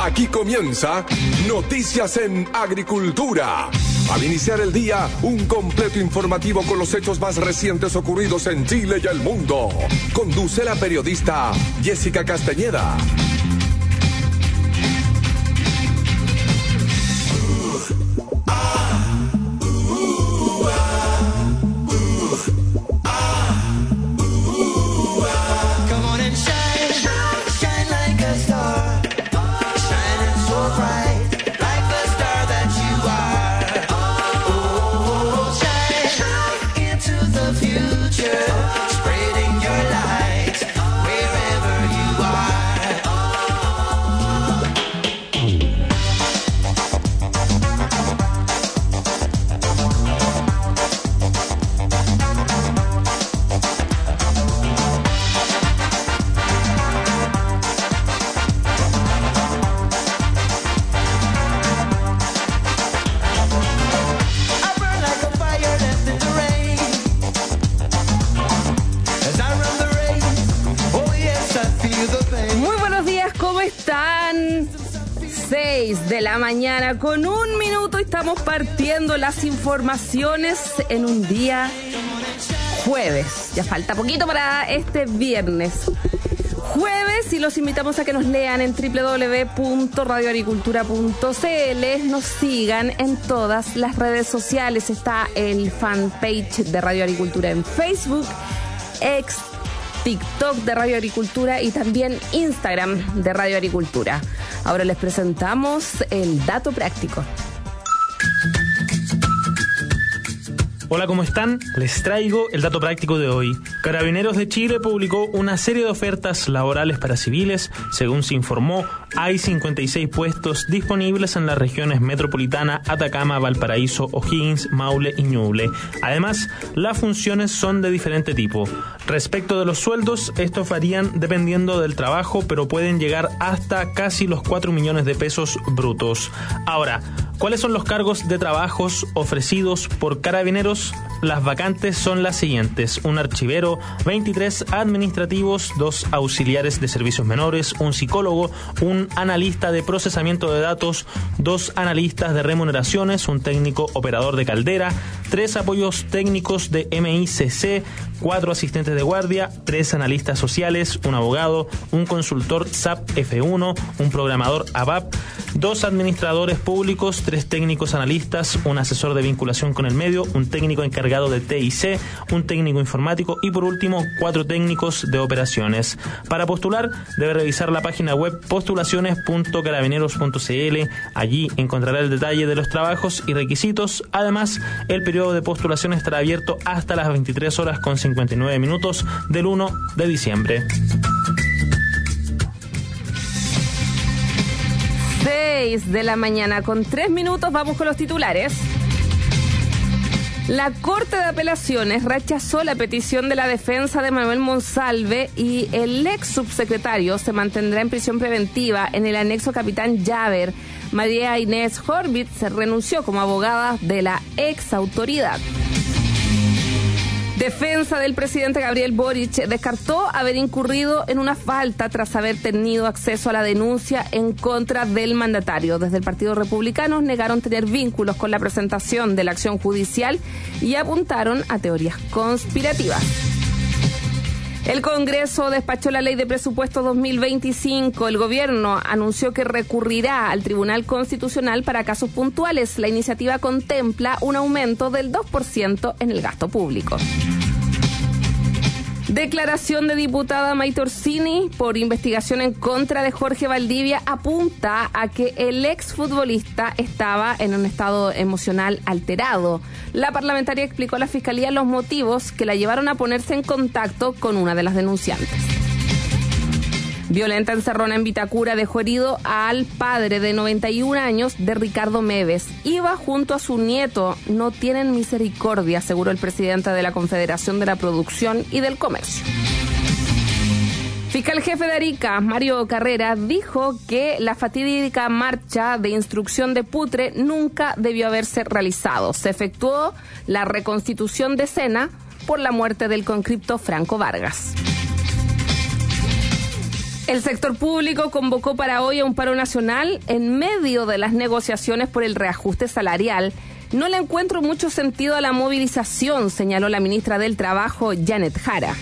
Aquí comienza Noticias en Agricultura. Al iniciar el día, un completo informativo con los hechos más recientes ocurridos en Chile y el mundo. Conduce la periodista Jessica Castañeda. De la mañana con 1 minuto estamos partiendo las informaciones en un día jueves. Ya falta poquito para este viernes jueves y los invitamos a que nos lean en www.radioagricultura.cl, nos sigan en todas las redes sociales. Está el fanpage de Radio Agricultura en Facebook, TikTok de Radio Agricultura y también Instagram de Radio Agricultura. Ahora les presentamos el dato práctico. Hola, ¿cómo están? Les traigo el dato práctico de hoy. Carabineros de Chile publicó una serie de ofertas laborales para civiles. Según se informó, hay 56 puestos disponibles en las regiones metropolitana, Atacama, Valparaíso, O'Higgins, Maule y Ñuble. Además, las funciones son de diferente tipo. Respecto de los sueldos, estos varían dependiendo del trabajo, pero pueden llegar hasta casi los 4 millones de pesos brutos. Ahora, ¿cuáles son los cargos de trabajos ofrecidos por Carabineros? Las vacantes son las siguientes: un archivero, 23 administrativos, 2 auxiliares de servicios menores, un psicólogo, un analista de procesamiento de datos, 2 analistas de remuneraciones, un técnico operador de caldera, 3 apoyos técnicos de MICC, 4 asistentes de guardia, 3 analistas sociales, un abogado, un consultor SAP F1, un programador ABAP, 2 administradores públicos, 3 técnicos analistas, un asesor de vinculación con el medio, un técnico encargado de TIC, un técnico informático y por último 4 técnicos de operaciones. Para postular debe revisar la página web postulaciones.carabineros.cl. Allí encontrará el detalle de los trabajos y requisitos. Además, el periodo de postulación estará abierto hasta las 23 horas con 59 minutos del 1 de diciembre. 6 de la mañana con 3 minutos, vamos con los titulares. La Corte de Apelaciones rechazó la petición de la defensa de Manuel Monsalve y el ex subsecretario se mantendrá en prisión preventiva en el anexo Capitán Llaver. María Inés Horvitz se renunció como abogada de la ex autoridad. Defensa del presidente Gabriel Boric descartó haber incurrido en una falta tras haber tenido acceso a la denuncia en contra del mandatario. Desde el Partido Republicano negaron tener vínculos con la presentación de la acción judicial y apuntaron a teorías conspirativas. El Congreso despachó la Ley de Presupuesto 2025. El gobierno anunció que recurrirá al Tribunal Constitucional para casos puntuales. La iniciativa contempla un aumento del 2% en el gasto público. Declaración de diputada Maite Orsini por investigación en contra de Jorge Valdivia apunta a que el exfutbolista estaba en un estado emocional alterado. La parlamentaria explicó a la Fiscalía los motivos que la llevaron a ponerse en contacto con una de las denunciantes. Violenta encerrona en Vitacura dejó herido al padre de 91 años de Ricardo Meves. Iba junto a su nieto. No tienen misericordia, aseguró el presidente de la Confederación de la Producción y del Comercio. Fiscal jefe de Arica, Mario Carrera, dijo que la fatídica marcha de instrucción de Putre nunca debió haberse realizado. Se efectuó la reconstitución de escena por la muerte del conscripto Franco Vargas. El sector público convocó para hoy a un paro nacional en medio de las negociaciones por el reajuste salarial. No le encuentro mucho sentido a la movilización, señaló la ministra del Trabajo, Janet Jara.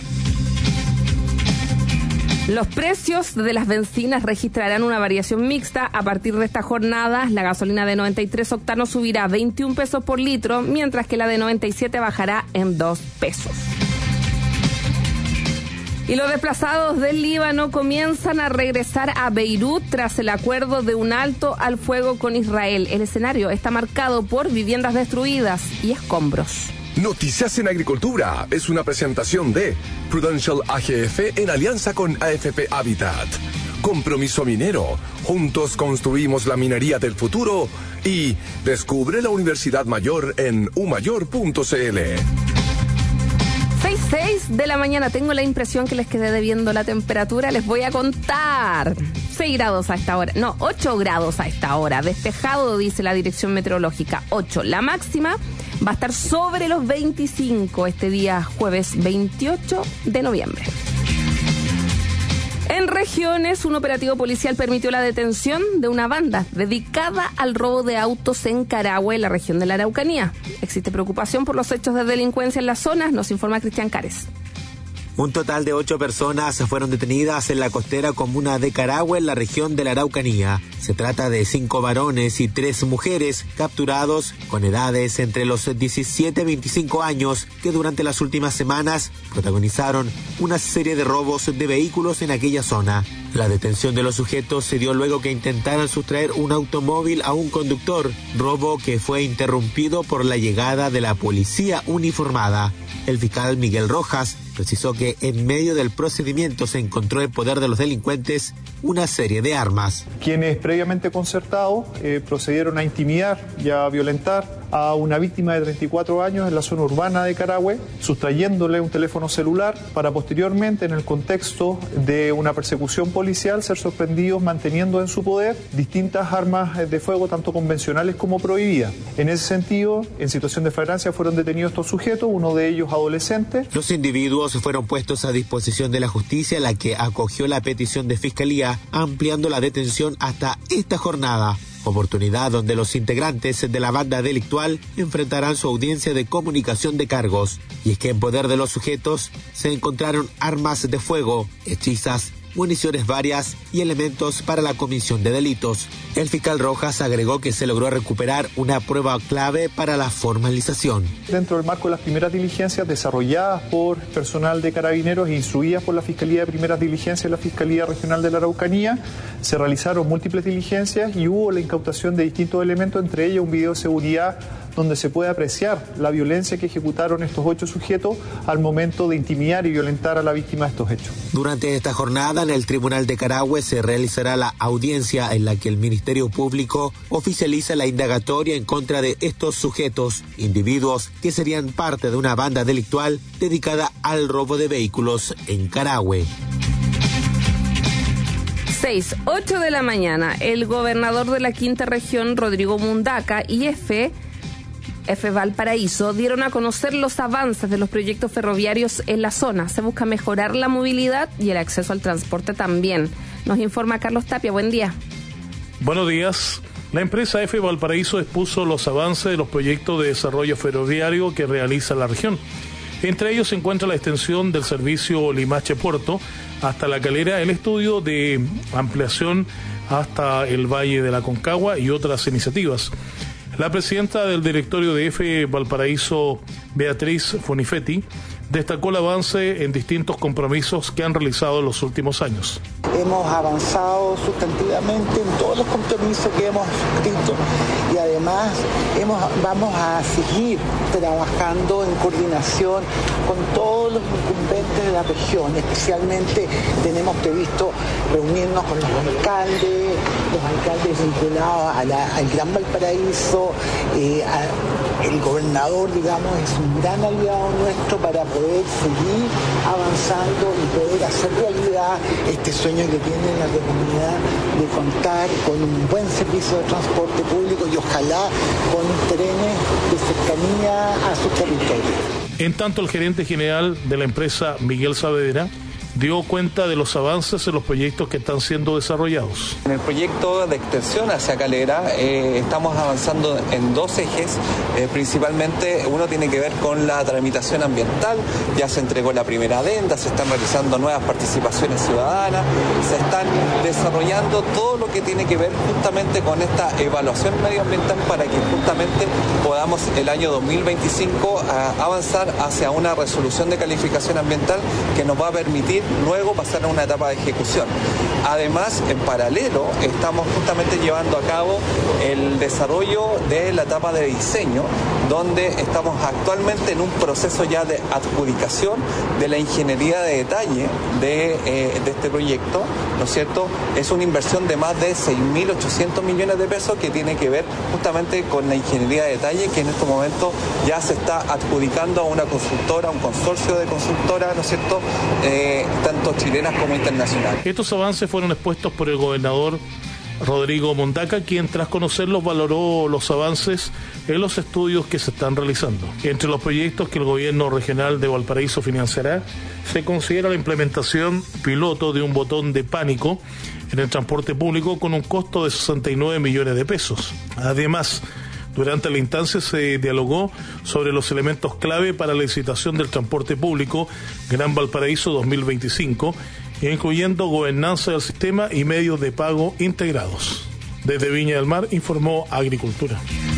Los precios de las bencinas registrarán una variación mixta. A partir de esta jornada, la gasolina de 93 octanos subirá 21 pesos por litro, mientras que la de 97 bajará en 2 pesos. Y los desplazados del Líbano comienzan a regresar a Beirut tras el acuerdo de un alto al fuego con Israel. El escenario está marcado por viviendas destruidas y escombros. Noticias en Agricultura es una presentación de Prudential AGF en alianza con AFP Habitat. Compromiso minero. Juntos construimos la minería del futuro. Y descubre la Universidad Mayor en umayor.cl. 6:06 de la mañana. Tengo la impresión que les quedé debiendo la temperatura. Les voy a contar. 6 grados a esta hora. No, 8 grados a esta hora. Despejado, dice la Dirección Meteorológica. 8. La máxima va a estar sobre los 25 este día jueves 28 de noviembre. En regiones, un operativo policial permitió la detención de una banda dedicada al robo de autos en Carahue, en la región de la Araucanía. Existe preocupación por los hechos de delincuencia en las zonas, nos informa Cristian Cares. Un total de 8 personas fueron detenidas en la costera comuna de Carahue, en la región de la Araucanía. Se trata de 5 varones y 3 mujeres capturados con edades entre los 17 y 25 años que durante las últimas semanas protagonizaron una serie de robos de vehículos en aquella zona. La detención de los sujetos se dio luego que intentaran sustraer un automóvil a un conductor, robo que fue interrumpido por la llegada de la policía uniformada. El fiscal Miguel Rojas precisó que en medio del procedimiento se encontró en poder de los delincuentes una serie de armas. Quienes previamente concertados procedieron a intimidar y a violentar a una víctima de 34 años en la zona urbana de Carahue, sustrayéndole un teléfono celular para posteriormente, en el contexto de una persecución policial, ser sorprendidos manteniendo en su poder distintas armas de fuego, tanto convencionales como prohibidas. En ese sentido, en situación de flagrancia fueron detenidos estos sujetos, uno de ellos adolescente. Los individuos fueron puestos a disposición de la justicia, la que acogió la petición de fiscalía, ampliando la detención hasta esta jornada. Oportunidad donde los integrantes de la banda delictual enfrentarán su audiencia de comunicación de cargos. Y es que en poder de los sujetos se encontraron armas de fuego, hechizas, municiones varias y elementos para la comisión de delitos. El fiscal Rojas agregó que se logró recuperar una prueba clave para la formalización. Dentro del marco de las primeras diligencias desarrolladas por personal de Carabineros e instruidas por la Fiscalía de Primeras Diligencias y la Fiscalía Regional de la Araucanía, se realizaron múltiples diligencias y hubo la incautación de distintos elementos, entre ellos un video de seguridad donde se puede apreciar la violencia que ejecutaron estos 8 sujetos al momento de intimidar y violentar a la víctima de estos hechos. Durante esta jornada, en el Tribunal de Carahue se realizará la audiencia en la que el Ministerio Público oficializa la indagatoria en contra de estos sujetos, individuos que serían parte de una banda delictual dedicada al robo de vehículos en Carahue. 6:08 de la mañana. El gobernador de la Quinta Región, Rodrigo Mundaca, y F. Valparaíso dieron a conocer los avances de los proyectos ferroviarios en la zona. Se busca mejorar la movilidad y el acceso al transporte también. Nos informa Carlos Tapia. Buen día. Buenos días. La empresa F. Valparaíso expuso los avances de los proyectos de desarrollo ferroviario que realiza la región. Entre ellos se encuentra la extensión del servicio Limache-Puerto hasta La Calera, el estudio de ampliación hasta el Valle de la Concagua y otras iniciativas. La presidenta del directorio de F. Valparaíso, Beatriz Fonifetti, destacó el avance en distintos compromisos que han realizado en los últimos años. Hemos avanzado sustantivamente en todos los compromisos que hemos suscrito y además vamos a seguir trabajando en coordinación con todos los incumbentes de la región. Especialmente tenemos previsto reunirnos con los alcaldes vinculados al Gran Valparaíso. El gobernador, digamos, es un gran aliado nuestro para poder seguir avanzando y poder hacer realidad este sueño que tiene la comunidad de contar con un buen servicio de transporte público y ojalá con trenes de cercanía a su territorio. En tanto, el gerente general de la empresa, Miguel Saavedra, dio cuenta de los avances en los proyectos que están siendo desarrollados. En el proyecto de extensión hacia Calera estamos avanzando en dos ejes, principalmente uno tiene que ver con la tramitación ambiental, ya se entregó la primera adenda, se están realizando nuevas participaciones ciudadanas, se están desarrollando todo lo que tiene que ver justamente con esta evaluación medioambiental para que justamente podamos el año 2025 avanzar hacia una resolución de calificación ambiental que nos va a permitir luego pasar a una etapa de ejecución. Además, en paralelo, estamos justamente llevando a cabo el desarrollo de la etapa de diseño, donde estamos actualmente en un proceso ya de adjudicación de la ingeniería de detalle de este proyecto, ¿no es cierto? Es una inversión de más de 6.800 millones de pesos que tiene que ver justamente con la ingeniería de detalle, que en estos momentos ya se está adjudicando a una consultora, a un consorcio de consultoras, ¿no es cierto?, tanto chilenas como internacionales. Estos avances fueron expuestos por el gobernador Rodrigo Mondaca, quien tras conocerlos valoró los avances en los estudios que se están realizando. Entre los proyectos que el gobierno regional de Valparaíso financiará, se considera la implementación piloto de un botón de pánico en el transporte público con un costo de 69 millones de pesos. Además, durante la instancia se dialogó sobre los elementos clave para la licitación del transporte público Gran Valparaíso 2025, incluyendo gobernanza del sistema y medios de pago integrados. Desde Viña del Mar informó Agricultura.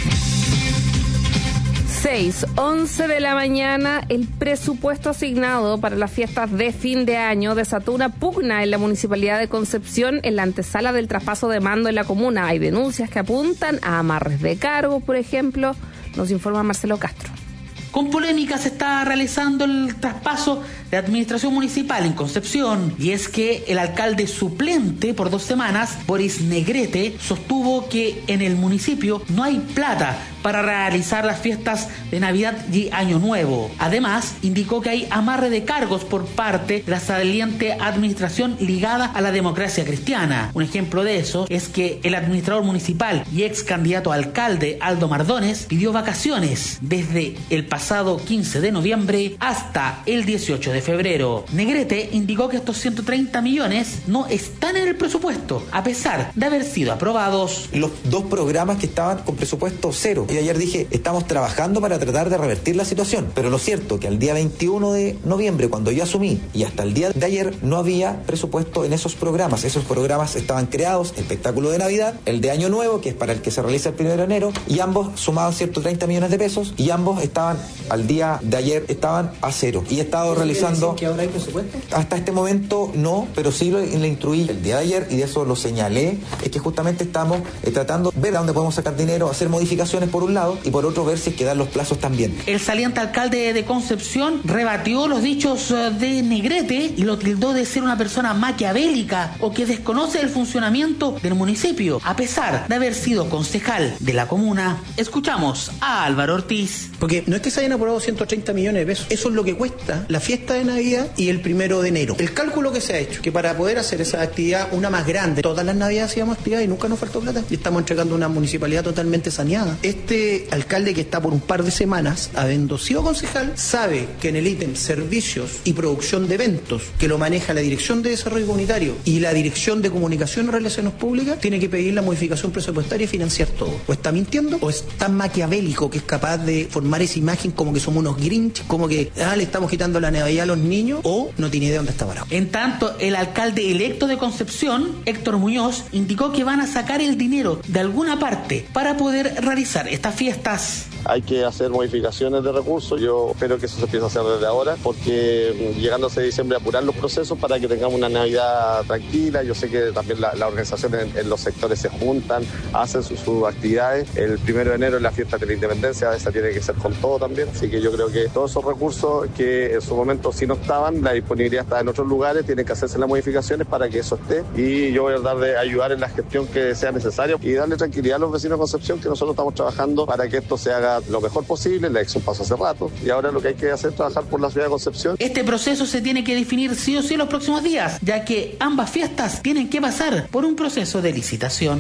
6:11 de la mañana, el presupuesto asignado para las fiestas de fin de año desató una pugna en la Municipalidad de Concepción en la antesala del traspaso de mando en la comuna. Hay denuncias que apuntan a amarres de cargo, por ejemplo, nos informa Marcelo Castro. Con polémica se está realizando el traspaso de administración municipal en Concepción, y es que el alcalde suplente por 2 semanas, Boris Negrete, sostuvo que en el municipio no hay plata para realizar las fiestas de Navidad y Año Nuevo. Además, indicó que hay amarre de cargos por parte de la saliente administración ligada a la democracia cristiana. Un ejemplo de eso es que el administrador municipal y ex candidato a alcalde, Aldo Mardones, pidió vacaciones desde el pasado 15 de noviembre hasta el 18 de febrero. Negrete indicó que estos 130 millones no están en el presupuesto, a pesar de haber sido aprobados. Los 2 programas que estaban con presupuesto cero. Y ayer dije, estamos trabajando para tratar de revertir la situación. Pero lo cierto que al día 21 de noviembre, cuando yo asumí, y hasta el día de ayer, no había presupuesto en esos programas. Esos programas estaban creados, el espectáculo de Navidad, el de Año Nuevo, que es para el que se realiza el 1 de enero, y ambos sumaban 130 millones de pesos, y ambos estaban, al día de ayer, estaban a cero. Y he estado realizando... ¿Que ahora hay presupuesto? Hasta este momento no, pero sí le instruí el día de ayer, y de eso lo señalé, es que justamente estamos tratando de ver a dónde podemos sacar dinero, hacer modificaciones por un lado, y por otro ver si es que dan los plazos también. El saliente alcalde de Concepción rebatió los dichos de Negrete y lo tildó de ser una persona maquiavélica o que desconoce el funcionamiento del municipio, a pesar de haber sido concejal de la comuna. Escuchamos a Álvaro Ortiz. Porque no es que se hayan aprobado 130 millones de pesos, eso es lo que cuesta la fiesta de Navidad y el 1 de enero. El cálculo que se ha hecho, que para poder hacer esa actividad, una más grande, todas las Navidades hacíamos actividad y nunca nos faltó plata, y estamos entregando una municipalidad totalmente saneada. Este alcalde que está por un par de semanas, habiendo sido concejal, sabe que en el ítem servicios y producción de eventos, que lo maneja la Dirección de Desarrollo Comunitario y la Dirección de Comunicación y Relaciones Públicas, tiene que pedir la modificación presupuestaria y financiar todo. O está mintiendo, o es tan maquiavélico que es capaz de formar esa imagen como que somos unos Grinch, como que le estamos quitando la Navidad a los niños, o no tiene idea de dónde está parado. En tanto, el alcalde electo de Concepción, Héctor Muñoz, indicó que van a sacar el dinero de alguna parte para poder realizar estas fiestas. Hay que hacer modificaciones de recursos. Yo espero que eso se empiece a hacer desde ahora, porque llegando a diciembre apurar los procesos para que tengamos una Navidad tranquila. Yo sé que también las organizaciones en los sectores se juntan, hacen sus actividades. El 1 de enero es la fiesta de la Independencia, esa tiene que ser con todo también. Así que yo creo que todos esos recursos que en su momento sí no estaban, la disponibilidad está en otros lugares, tienen que hacerse las modificaciones para que eso esté. Y yo voy a tratar de ayudar en la gestión que sea necesaria y darle tranquilidad a los vecinos de Concepción, que nosotros estamos trabajando para que esto se haga lo mejor posible. La elección pasó hace rato y ahora lo que hay que hacer es trabajar por la ciudad de Concepción. Este proceso se tiene que definir sí o sí en los próximos días, ya que ambas fiestas tienen que pasar por un proceso de licitación.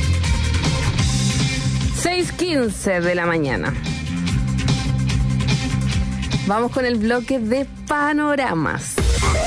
6:15 de la mañana. Vamos con el bloque de panoramas.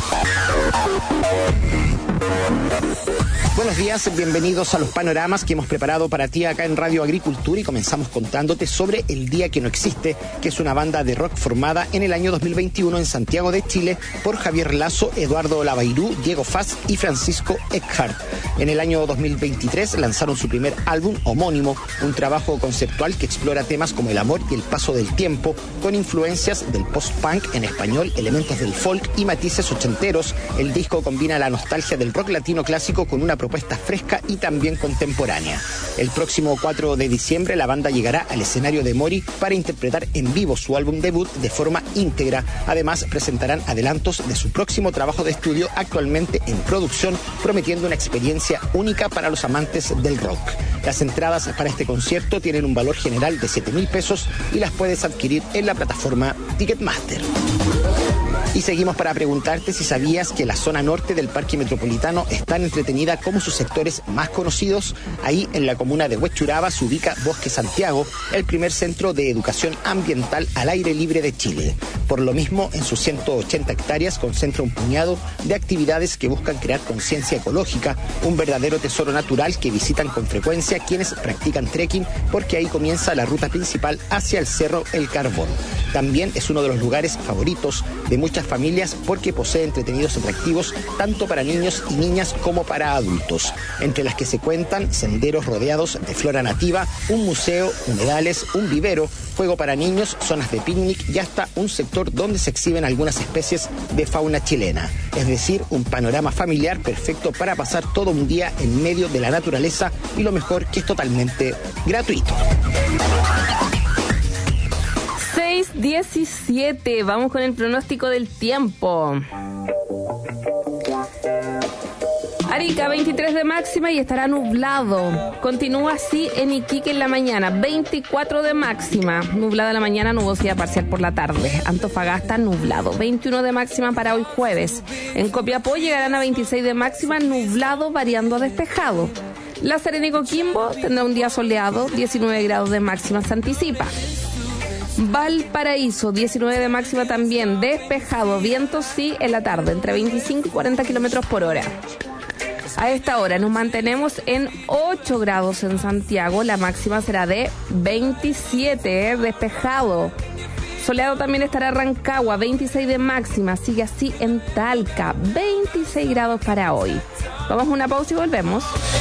Buenos días, bienvenidos a los panoramas que hemos preparado para ti acá en Radio Agricultura y comenzamos contándote sobre El Día que no existe, que es una banda de rock formada en el año 2021 en Santiago de Chile por Javier Lazo, Eduardo Lavairú, Diego Faz y Francisco Eckhart. En el año 2023 lanzaron su primer álbum homónimo, un trabajo conceptual que explora temas como el amor y el paso del tiempo, con influencias del post-punk en español, elementos del folk y matices ochenteros. El disco combina la nostalgia del rock latino clásico con una propuesta fresca y también contemporánea. El próximo 4 de diciembre la banda llegará al escenario de Mori para interpretar en vivo su álbum debut de forma íntegra. Además, presentarán adelantos de su próximo trabajo de estudio actualmente en producción, prometiendo una experiencia única para los amantes del rock. Las entradas para este concierto tienen un valor general de 7.000 pesos y las puedes adquirir en la plataforma Ticketmaster. Y seguimos para preguntarte si sabías que la zona norte del Parque Metropolitano es tan entretenida como sus sectores más conocidos. Ahí, en la comuna de Huechuraba, se ubica Bosque Santiago, el primer centro de educación ambiental al aire libre de Chile. Por lo mismo, en sus 180 hectáreas concentra un puñado de actividades que buscan crear conciencia ecológica, un verdadero tesoro natural que visitan con frecuencia quienes practican trekking, porque ahí comienza la ruta principal hacia el Cerro El Carbón. También es uno de los lugares favoritos de muchas familias porque posee entretenidos atractivos tanto para niños y niñas como para adultos, entre las que se cuentan senderos rodeados de flora nativa, un museo, humedales, un vivero, juego para niños, zonas de picnic y hasta un sector donde se exhiben algunas especies de fauna chilena. Es decir, un panorama familiar perfecto para pasar todo un día en medio de la naturaleza y lo mejor que es totalmente gratuito. 6:17, vamos con el pronóstico del tiempo. Arica, 23 de máxima y estará nublado. Continúa así en Iquique en la mañana, 24 de máxima. Nublada en la mañana, nubosidad parcial por la tarde. Antofagasta, nublado. 21 de máxima para hoy jueves. En Copiapó llegarán a 26 de máxima, nublado variando a despejado. La Serena y Coquimbo tendrá un día soleado, 19 grados de máxima se anticipa. Valparaíso, 19 de máxima también, despejado, viento sí en la tarde, entre 25 y 40 kilómetros por hora. A esta hora nos mantenemos en 8 grados en Santiago, la máxima será de 27, despejado. Soleado también estará Rancagua, 26 de máxima, sigue así en Talca, 26 grados para hoy. Vamos a una pausa y volvemos.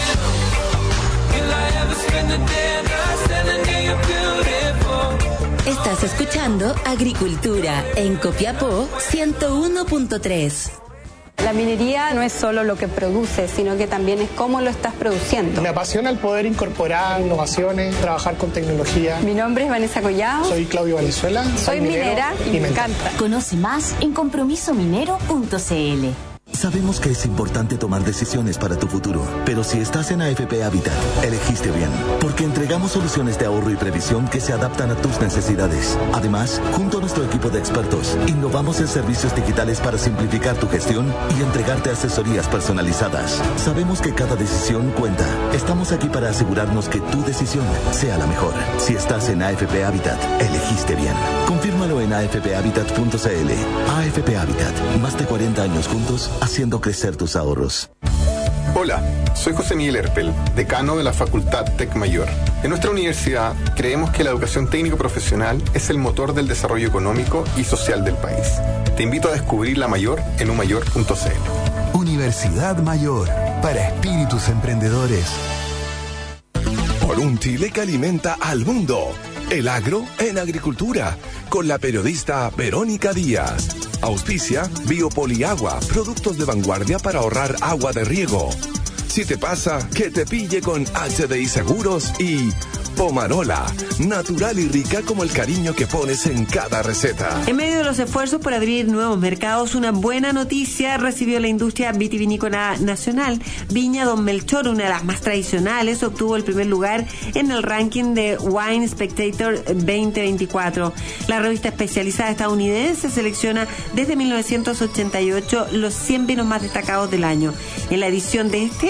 Estás escuchando Agricultura en Copiapó 101.3. La minería no es solo lo que produce, sino que también es cómo lo estás produciendo. Me apasiona el poder incorporar innovaciones, trabajar con tecnología. Mi nombre es Vanessa Collado. Soy Claudio Valenzuela. Soy minera y me encanta. Conoce más en compromisominero.cl. Sabemos que es importante tomar decisiones para tu futuro, pero si estás en AFP Habitat, elegiste bien, porque entregamos soluciones de ahorro y previsión que se adaptan a tus necesidades. Además, junto a nuestro equipo de expertos, innovamos en servicios digitales para simplificar tu gestión y entregarte asesorías personalizadas. Sabemos que cada decisión cuenta. Estamos aquí para asegurarnos que tu decisión sea la mejor. Si estás en AFP Habitat, elegiste bien. Confírmalo en afphabitat.cl. AFP Habitat, más de 40 años juntos, haciendo crecer tus ahorros. Hola, soy José Miguel Herpel, decano de la Facultad Tec Mayor. En nuestra universidad creemos que la educación técnico-profesional es el motor del desarrollo económico y social del país. Te invito a descubrir la Mayor en umayor.cl. Universidad Mayor, para espíritus emprendedores. Por un Chile que alimenta al mundo. El agro en agricultura, con la periodista Verónica Díaz. Auspicia Biopoliagua, productos de vanguardia para ahorrar agua de riego. Si te pasa, que te pille con HDI Seguros y Pomarola, natural y rica como el cariño que pones en cada receta. En medio de los esfuerzos por abrir nuevos mercados, una buena noticia recibió la industria vitivinícola nacional. Viña Don Melchor, una de las más tradicionales, obtuvo el primer lugar en el ranking de Wine Spectator 2024. La revista especializada estadounidense selecciona desde 1988 los 100 vinos más destacados del año. En la edición de este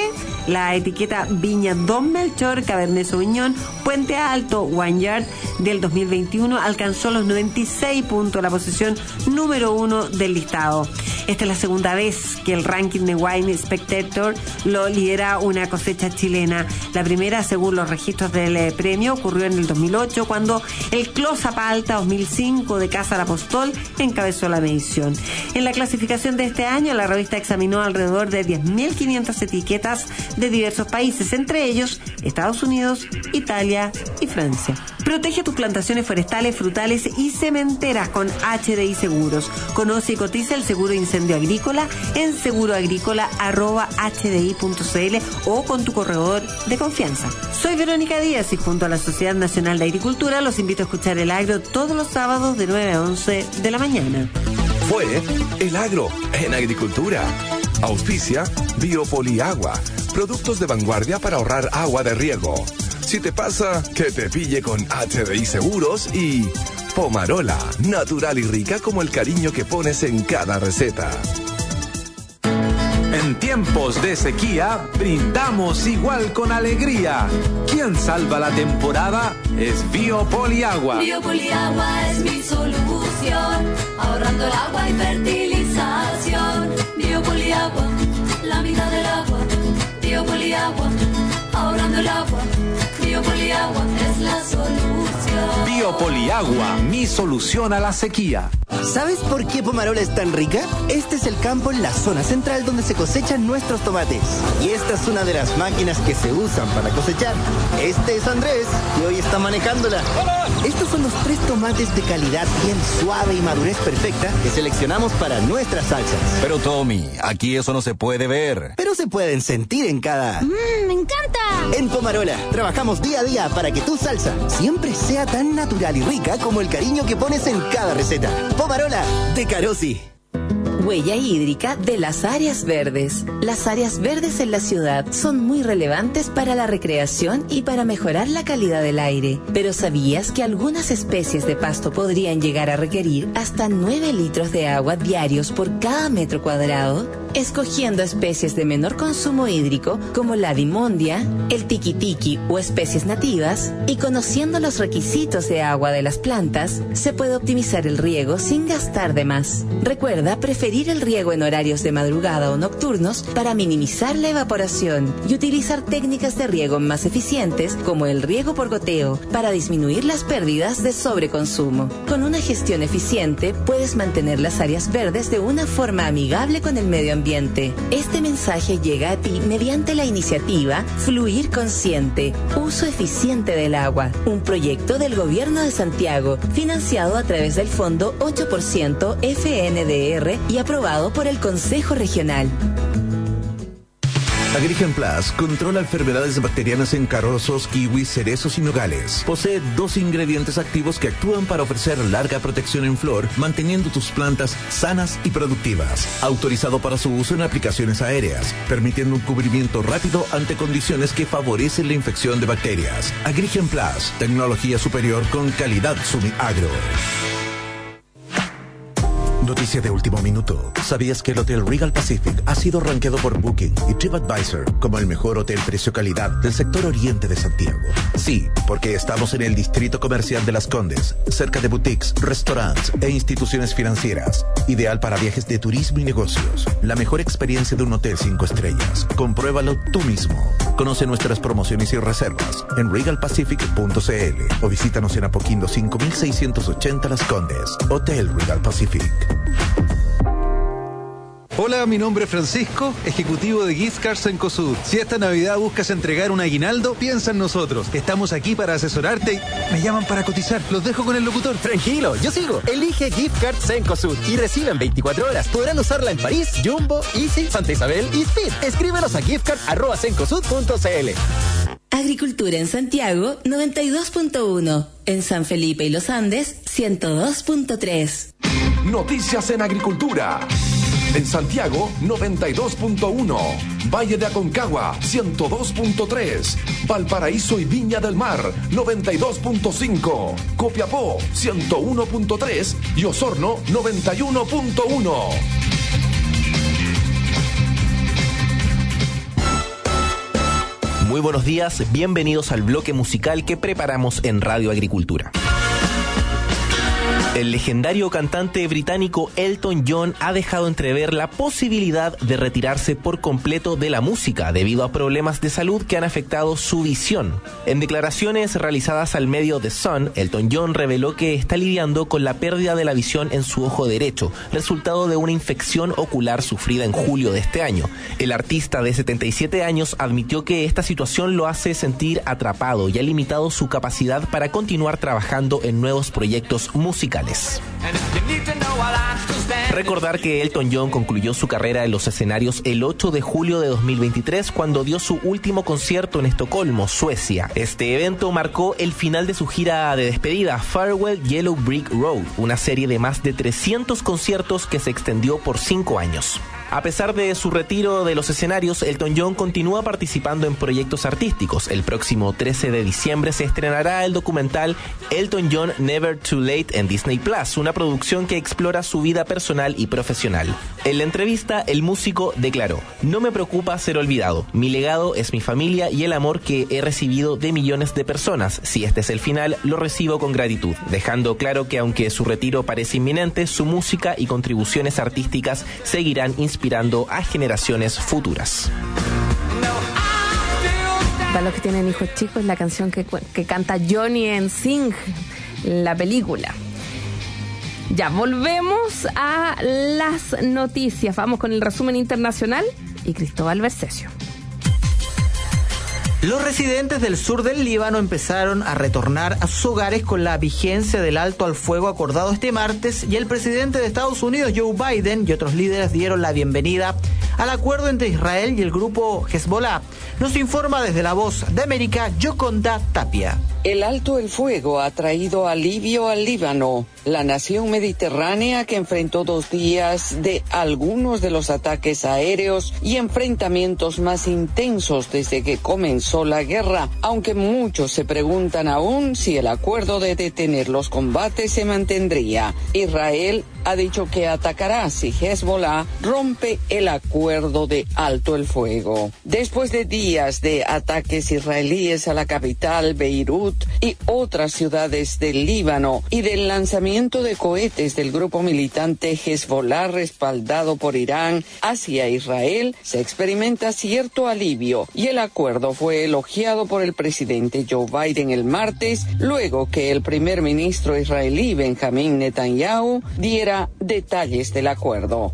la etiqueta Viña Don Melchor, Cabernet Sauvignon, Puente Alto, Wineyard del 2021 alcanzó los 96 puntos, la posición número 1 del listado. Esta es la segunda vez que el ranking de Wine Spectator lo lidera una cosecha chilena. La primera, según los registros del premio, ocurrió en el 2008, cuando el Close-Up Alta 2005 de Casa Apostol encabezó la medición. En la clasificación de este año, la revista examinó alrededor de 10.500 etiquetas de diversos países, entre ellos Estados Unidos, Italia y Francia. Protege tus plantaciones forestales, frutales y cementeras con HDI Seguros. Conoce y cotiza el seguro incendio agrícola en seguroagrícola@hdi.cl o con tu corredor de confianza. Soy Verónica Díaz y junto a la Sociedad Nacional de Agricultura los invito a escuchar El Agro todos los sábados de 9 a 11 de la mañana. Fue El Agro en Agricultura. Auspicia Biopoliagua, productos de vanguardia para ahorrar agua de riego. Si te pasa, que te pille con HDI Seguros y Pomarola, natural y rica como el cariño que pones en cada receta. En tiempos de sequía, brindamos igual con alegría. Quien salva la temporada es Biopoliagua. Biopoliagua es mi solución, ahorrando el agua y fertilización. Biopoliagua, la mitad del agua. Biopoliagua, ahorrando el agua. Biopoliagua es la solución. Biopoliagua, mi solución a la sequía. ¿Sabes por qué Pomarola es tan rica? Este es el campo en la zona central donde se cosechan nuestros tomates. Y esta es una de las máquinas que se usan para cosechar. Este es Andrés, que hoy está manejándola. ¡Hola! Estos son los 3 tomates de calidad bien suave y madurez perfecta que seleccionamos para nuestras salsas. Pero Tommy, aquí eso no se puede ver. Pero se pueden sentir en cada... ¡Me encanta! En Pomarola, trabajamos día a día para que tu salsa siempre sea tan natural y rica como el cariño que pones en cada receta. Pomarola, de Carosi. Huella hídrica de las áreas verdes. Las áreas verdes en la ciudad son muy relevantes para la recreación y para mejorar la calidad del aire. Pero ¿sabías que algunas especies de pasto podrían llegar a requerir hasta 9 litros de agua diarios por cada metro cuadrado? Escogiendo especies de menor consumo hídrico como la dimondia, el tiquitiqui o especies nativas, y conociendo los requisitos de agua de las plantas, se puede optimizar el riego sin gastar de más. Recuerda preferir el riego en horarios de madrugada o nocturnos para minimizar la evaporación y utilizar técnicas de riego más eficientes como el riego por goteo para disminuir las pérdidas de sobreconsumo. Con una gestión eficiente puedes mantener las áreas verdes de una forma amigable con el medio ambiente. Este mensaje llega a ti mediante la iniciativa Fluir Consciente, Uso Eficiente del Agua, un proyecto del Gobierno de Santiago, financiado a través del Fondo 8% FNDR y aprobado por el Consejo Regional. Agrigen Plus controla enfermedades bacterianas en carozos, kiwis, cerezos y nogales. Posee 2 ingredientes activos que actúan para ofrecer larga protección en flor, manteniendo tus plantas sanas y productivas. Autorizado para su uso en aplicaciones aéreas, permitiendo un cubrimiento rápido ante condiciones que favorecen la infección de bacterias. Agrigen Plus, tecnología superior con calidad Sumagro. Noticia de último minuto. ¿Sabías que el Hotel Regal Pacific ha sido rankeado por Booking y TripAdvisor como el mejor hotel precio-calidad del sector oriente de Santiago? Sí, porque estamos en el distrito comercial de Las Condes, cerca de boutiques, restaurantes e instituciones financieras. Ideal para viajes de turismo y negocios. La mejor experiencia de un hotel 5 estrellas. Compruébalo tú mismo. Conoce nuestras promociones y reservas en regalpacific.cl o visítanos en Apoquindo 5680 Las Condes. Hotel Regal Pacific. Hola, mi nombre es Francisco, ejecutivo de Gift Cards Cencosud. Si esta Navidad buscas entregar un aguinaldo, piensa en nosotros. Estamos aquí para asesorarte y me llaman para cotizar. Los dejo con el locutor. Tranquilo, yo sigo. Elige Gift Cards Cencosud y recibe en 24 horas. Podrán usarla en París, Jumbo, Easy, Santa Isabel y Speed. Escríbenos a giftcard@cencosud.cl. Agricultura en Santiago 92.1. En San Felipe y Los Andes 102.3. Noticias en Agricultura. En Santiago, 92.1. Valle de Aconcagua, 102.3. Valparaíso y Viña del Mar, 92.5. Copiapó, 101.3. Y Osorno, 91.1. Muy buenos días, bienvenidos al bloque musical que preparamos en Radio Agricultura. El legendario cantante británico Elton John ha dejado entrever la posibilidad de retirarse por completo de la música debido a problemas de salud que han afectado su visión. En declaraciones realizadas al medio The Sun, Elton John reveló que está lidiando con la pérdida de la visión en su ojo derecho, resultado de una infección ocular sufrida en julio de este año. El artista de 77 años admitió que esta situación lo hace sentir atrapado y ha limitado su capacidad para continuar trabajando en nuevos proyectos musicales. Recordar que Elton John concluyó su carrera en los escenarios el 8 de julio de 2023 cuando dio su último concierto en Estocolmo, Suecia. Este evento marcó el final de su gira de despedida, Farewell Yellow Brick Road, una serie de más de 300 conciertos que se extendió por 5 años. A pesar de su retiro de los escenarios, Elton John continúa participando en proyectos artísticos. El próximo 13 de diciembre se estrenará el documental Elton John Never Too Late en Disney Plus, una producción que explora su vida personal y profesional. En la entrevista, el músico declaró: "No me preocupa ser olvidado. Mi legado es mi familia y el amor que he recibido de millones de personas. Si este es el final, lo recibo con gratitud", dejando claro que aunque su retiro parece inminente, su música y contribuciones artísticas seguirán inspirando a generaciones futuras. Para los que tienen hijos chicos, la canción que canta Johnny en Sing, la película. Ya, volvemos a las noticias. Vamos con el resumen internacional y Cristóbal Bercesio. Los residentes del sur del Líbano empezaron a retornar a sus hogares con la vigencia del alto al fuego acordado este martes, y el presidente de Estados Unidos, Joe Biden, y otros líderes dieron la bienvenida al acuerdo entre Israel y el grupo Hezbollah. Nos informa desde La Voz de América, Yoconda Tapia. El alto el fuego ha traído alivio al Líbano, la nación mediterránea que enfrentó 2 días de algunos de los ataques aéreos y enfrentamientos más intensos desde que comenzó la guerra, aunque muchos se preguntan aún si el acuerdo de detener los combates se mantendría. Israel ha dicho que atacará si Hezbollah rompe el acuerdo de alto el fuego. Después de días de ataques israelíes a la capital, Beirut, y otras ciudades del Líbano, y del lanzamiento de cohetes del grupo militante Hezbollah respaldado por Irán hacia Israel, se experimenta cierto alivio, y el acuerdo fue elogiado por el presidente Joe Biden el martes, luego que el primer ministro israelí Benjamín Netanyahu diera detalles del acuerdo.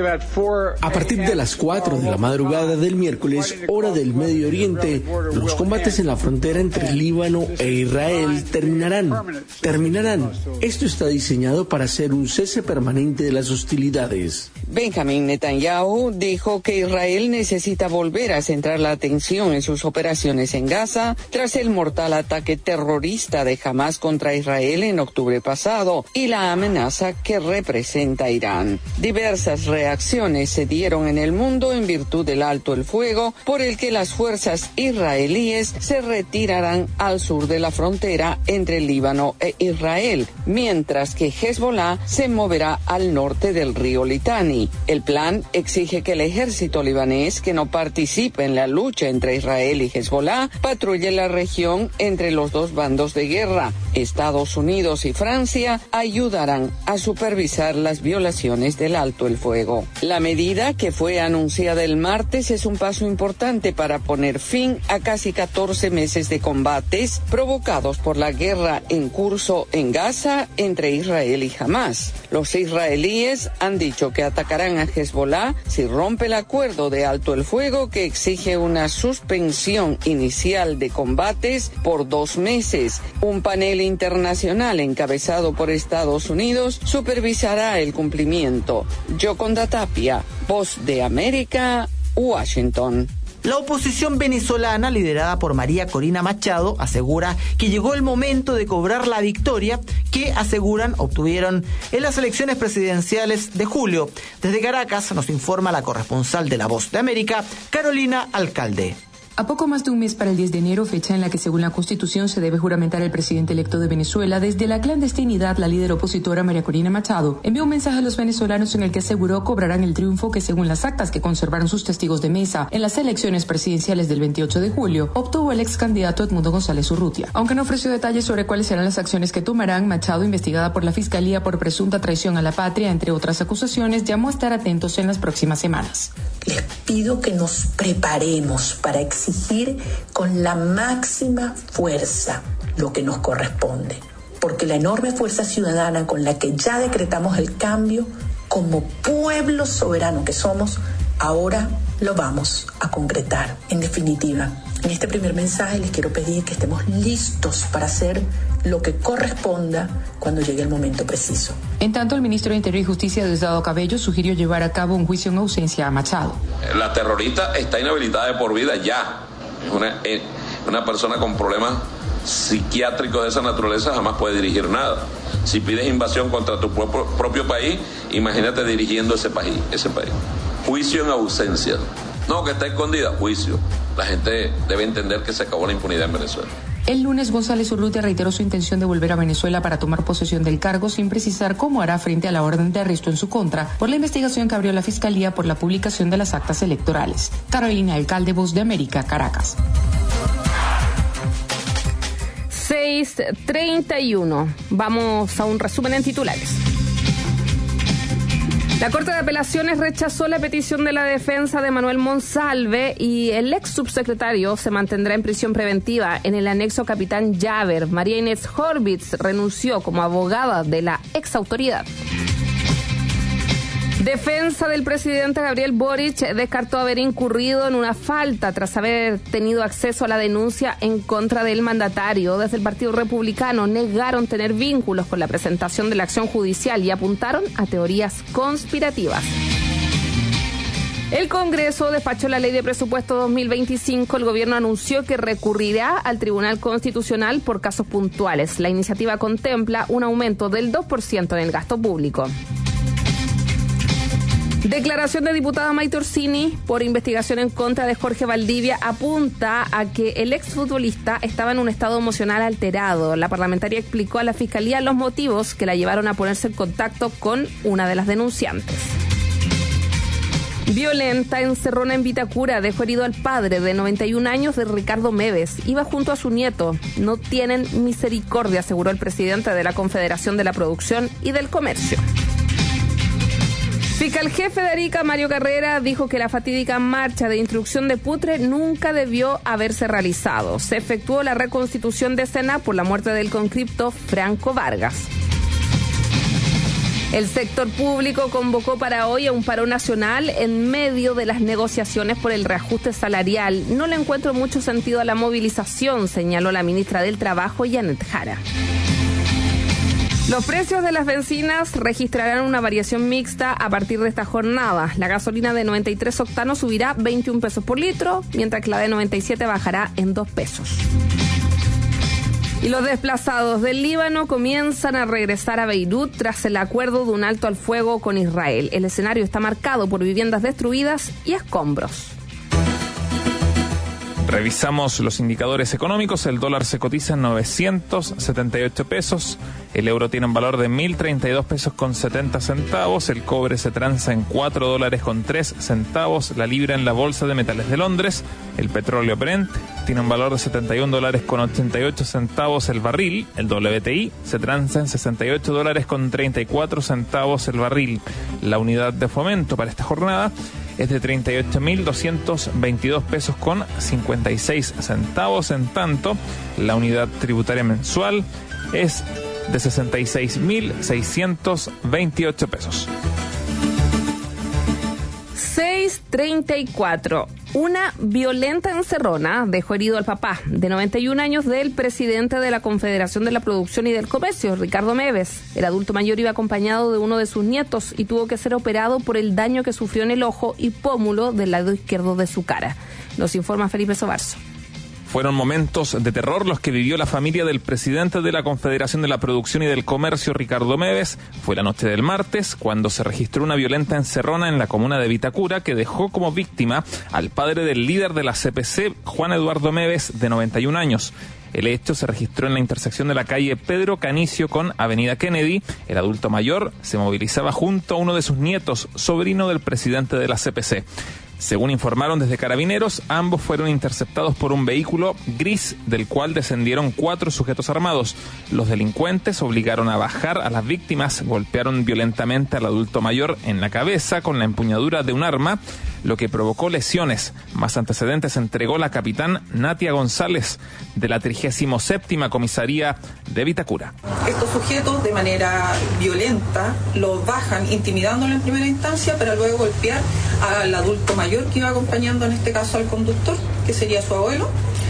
A partir de las 4 de la madrugada del miércoles, hora del Medio Oriente, los combates en la frontera entre Líbano e Israel terminarán. Esto está diseñado para hacer un cese permanente de las hostilidades. Benjamín Netanyahu dijo que Israel necesita volver a centrar la atención en sus operaciones en Gaza tras el mortal ataque terrorista de Hamas contra Israel en octubre pasado y la amenaza que representa Irán. Diversas reacciones se dieron en el mundo en virtud del alto el fuego, por el que las fuerzas israelíes se retirarán al sur de la frontera entre Líbano e Israel, mientras que Hezbollah se moverá al norte del río Litani. El plan exige que el ejército libanés, que no participe en la lucha entre Israel y Hezbollah, patrulle la región entre los dos bandos de guerra. Estados Unidos y Francia ayudarán a supervisar las violaciones del alto el fuego. La medida, que fue anunciada el martes, es un paso importante para poner fin a casi 14 meses de combates provocados por la guerra en curso en Gaza entre Israel y Hamas. Los israelíes han dicho que atacarán a Hezbollah si rompe el acuerdo de alto el fuego, que exige una suspensión inicial de combates por 2 meses. Un panel internacional encabezado por Estados Unidos supervisará el cumplimiento. Yoconda Tapia, Voz de América, Washington. La oposición venezolana, liderada por María Corina Machado, asegura que llegó el momento de cobrar la victoria que, aseguran, obtuvieron en las elecciones presidenciales de julio. Desde Caracas nos informa la corresponsal de La Voz de América, Carolina Alcalde. A poco más de un mes para el 10 de enero, fecha en la que según la Constitución se debe juramentar el presidente electo de Venezuela, desde la clandestinidad la líder opositora María Corina Machado envió un mensaje a los venezolanos en el que aseguró cobrarán el triunfo que según las actas que conservaron sus testigos de mesa en las elecciones presidenciales del 28 de julio, obtuvo el ex candidato Edmundo González Urrutia. Aunque no ofreció detalles sobre cuáles serán las acciones que tomarán, Machado, investigada por la Fiscalía por presunta traición a la patria, entre otras acusaciones, llamó a estar atentos en las próximas semanas. Les pido que nos preparemos para exigir con la máxima fuerza lo que nos corresponde, porque la enorme fuerza ciudadana con la que ya decretamos el cambio, como pueblo soberano que somos, ahora lo vamos a concretar. En definitiva, en este primer mensaje les quiero pedir que estemos listos para hacer lo que corresponda cuando llegue el momento preciso. En tanto, el ministro de Interior y Justicia, Diosdado Cabello, sugirió llevar a cabo un juicio en ausencia a Machado. La terrorista está inhabilitada de por vida ya. Una persona con problemas psiquiátricos de esa naturaleza jamás puede dirigir nada. Si pides invasión contra tu propio país, imagínate dirigiendo ese país. Juicio en ausencia. No, que está escondida, juicio. La gente debe entender que se acabó la impunidad en Venezuela. El lunes, González Urrutia reiteró su intención de volver a Venezuela para tomar posesión del cargo, sin precisar cómo hará frente a la orden de arresto en su contra por la investigación que abrió la Fiscalía por la publicación de las actas electorales. Carolina Alcalde, Voz de América, Caracas. 6:31. Vamos a un resumen en titulares. La Corte de Apelaciones rechazó la petición de la defensa de Manuel Monsalve y el ex subsecretario se mantendrá en prisión preventiva en el anexo Capitán Llaver. María Inés Horvitz renunció como abogada de la ex autoridad. Defensa del presidente Gabriel Boric descartó haber incurrido en una falta tras haber tenido acceso a la denuncia en contra del mandatario. Desde el Partido Republicano negaron tener vínculos con la presentación de la acción judicial y apuntaron a teorías conspirativas. El Congreso despachó la Ley de Presupuesto 2025. El gobierno anunció que recurrirá al Tribunal Constitucional por casos puntuales. La iniciativa contempla un aumento del 2% en el gasto público. Declaración de diputada Maite Orsini por investigación en contra de Jorge Valdivia apunta a que el exfutbolista estaba en un estado emocional alterado. La parlamentaria explicó a la Fiscalía los motivos que la llevaron a ponerse en contacto con una de las denunciantes. Violenta encerrona en Vitacura dejó herido al padre de 91 años de Ricardo Meves. Iba junto a su nieto. No tienen misericordia, aseguró el presidente de la Confederación de la Producción y del Comercio. Fiscal jefe de Arica, Mario Carrera, dijo que la fatídica marcha de instrucción de Putre nunca debió haberse realizado. Se efectuó la reconstitución de escena por la muerte del conscripto Franco Vargas. El sector público convocó para hoy a un paro nacional en medio de las negociaciones por el reajuste salarial. No le encuentro mucho sentido a la movilización, señaló la ministra del Trabajo, Janet Jara. Los precios de las bencinas registrarán una variación mixta a partir de esta jornada. La gasolina de 93 octanos subirá 21 pesos por litro, mientras que la de 97 bajará en 2 pesos. Y los desplazados del Líbano comienzan a regresar a Beirut tras el acuerdo de un alto al fuego con Israel. El escenario está marcado por viviendas destruidas y escombros. Revisamos los indicadores económicos. El dólar se cotiza en 978 pesos. El euro tiene un valor de 1.032 pesos con 70 centavos. El cobre se transa en 4 dólares con 3 centavos. La libra en la Bolsa de Metales de Londres. El petróleo Brent tiene un valor de 71 dólares con 88 centavos el barril. El WTI se transa en 68 dólares con 34 centavos el barril. La unidad de fomento para esta jornada es de 38.222 pesos con 56 centavos. En tanto, la unidad tributaria mensual es de 66.628 pesos. 6:34. Una violenta encerrona dejó herido al papá de 91 años del presidente de la Confederación de la Producción y del Comercio, Ricardo Meves. El adulto mayor iba acompañado de uno de sus nietos y tuvo que ser operado por el daño que sufrió en el ojo y pómulo del lado izquierdo de su cara. Nos informa Felipe Sobarzo. Fueron momentos de terror los que vivió la familia del presidente de la Confederación de la Producción y del Comercio, Ricardo Meves. Fue la noche del martes cuando se registró una violenta encerrona en la comuna de Vitacura que dejó como víctima al padre del líder de la CPC, Juan Eduardo Meves, de 91 años. El hecho se registró en la intersección de la calle Pedro Canicio con Avenida Kennedy. El adulto mayor se movilizaba junto a uno de sus nietos, sobrino del presidente de la CPC. Según informaron desde Carabineros, ambos fueron interceptados por un vehículo gris del cual descendieron 4 sujetos armados. Los delincuentes obligaron a bajar a las víctimas, golpearon violentamente al adulto mayor en la cabeza con la empuñadura de un arma, lo que provocó lesiones. Más antecedentes entregó la capitán Natia González de la 37ª Comisaría de Vitacura. Estos sujetos de manera violenta los bajan intimidándolo en primera instancia para luego golpear al adulto mayor que iba acompañando en este caso al conductor, que sería su abuelo,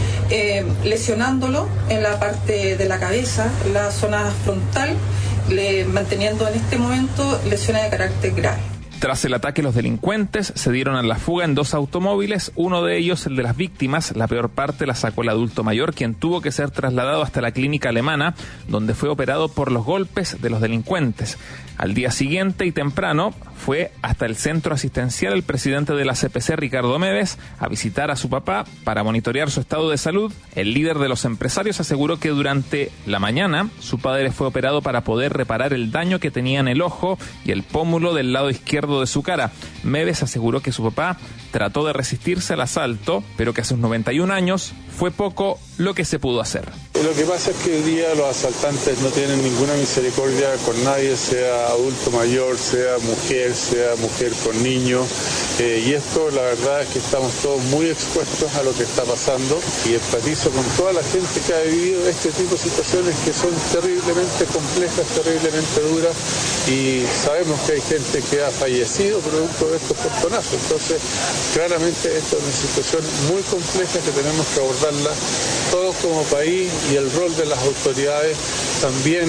lesionándolo en la parte de la cabeza, la zona frontal, manteniendo en este momento lesiones de carácter grave. Tras el ataque, los delincuentes se dieron a la fuga en 2 automóviles, uno de ellos, el de las víctimas. La peor parte la sacó el adulto mayor, quien tuvo que ser trasladado hasta la clínica alemana, donde fue operado por los golpes de los delincuentes. Al día siguiente y temprano fue hasta el centro asistencial el presidente de la CPC, Ricardo Meves, a visitar a su papá para monitorear su estado de salud. El líder de los empresarios aseguró que durante la mañana su padre fue operado para poder reparar el daño que tenía en el ojo y el pómulo del lado izquierdo de su cara. Meves aseguró que su papá trató de resistirse al asalto, pero que a sus 91 años fue poco lo que se pudo hacer. Lo que pasa es que hoy día los asaltantes no tienen ninguna misericordia con nadie, sea adulto mayor, sea mujer con niño, y esto la verdad es que estamos todos muy expuestos a lo que está pasando y empatizo con toda la gente que ha vivido este tipo de situaciones que son terriblemente complejas, terriblemente duras, y sabemos que hay gente que ha fallecido producto de estos portonazos. Entonces claramente esta es una situación muy compleja que tenemos que abordarla todos como país, y el rol de las autoridades también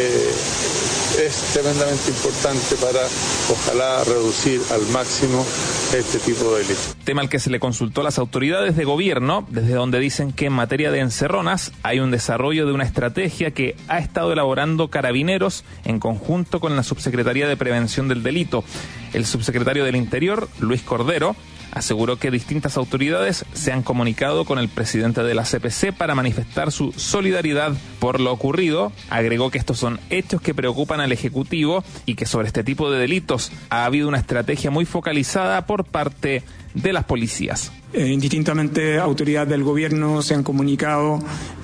es tremendamente importante para, ojalá, reducir al máximo este tipo de delitos. Tema al que se le consultó a las autoridades de gobierno, desde donde dicen que en materia de encerronas hay un desarrollo de una estrategia que ha estado elaborando Carabineros en conjunto con la Subsecretaría de Prevención del Delito. El subsecretario del Interior, Luis Cordero, aseguró que distintas autoridades se han comunicado con el presidente de la CPC para manifestar su solidaridad por lo ocurrido. Agregó que estos son hechos que preocupan al Ejecutivo y que sobre este tipo de delitos ha habido una estrategia muy focalizada por parte de las policías. Indistintamente, autoridades del gobierno se han comunicado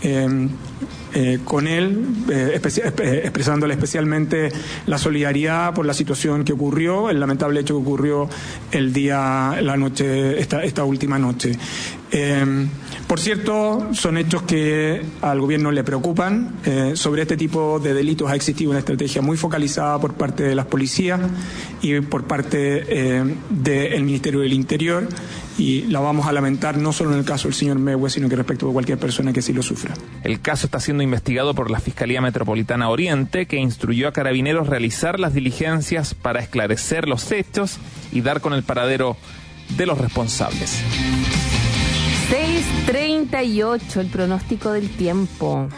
con él, expresándole especialmente la solidaridad por la situación que ocurrió, el lamentable hecho que ocurrió esta última noche. Por cierto, son hechos que al gobierno le preocupan. Sobre este tipo de delitos ha existido una estrategia muy focalizada por parte de las policías y por parte del Ministerio del Interior, y la vamos a lamentar no solo en el caso del señor Meves, sino que respecto de cualquier persona que sí lo sufra. El caso está siendo investigado por la Fiscalía Metropolitana Oriente, que instruyó a Carabineros realizar las diligencias para esclarecer los hechos y dar con el paradero de los responsables. 6:38, el pronóstico del tiempo.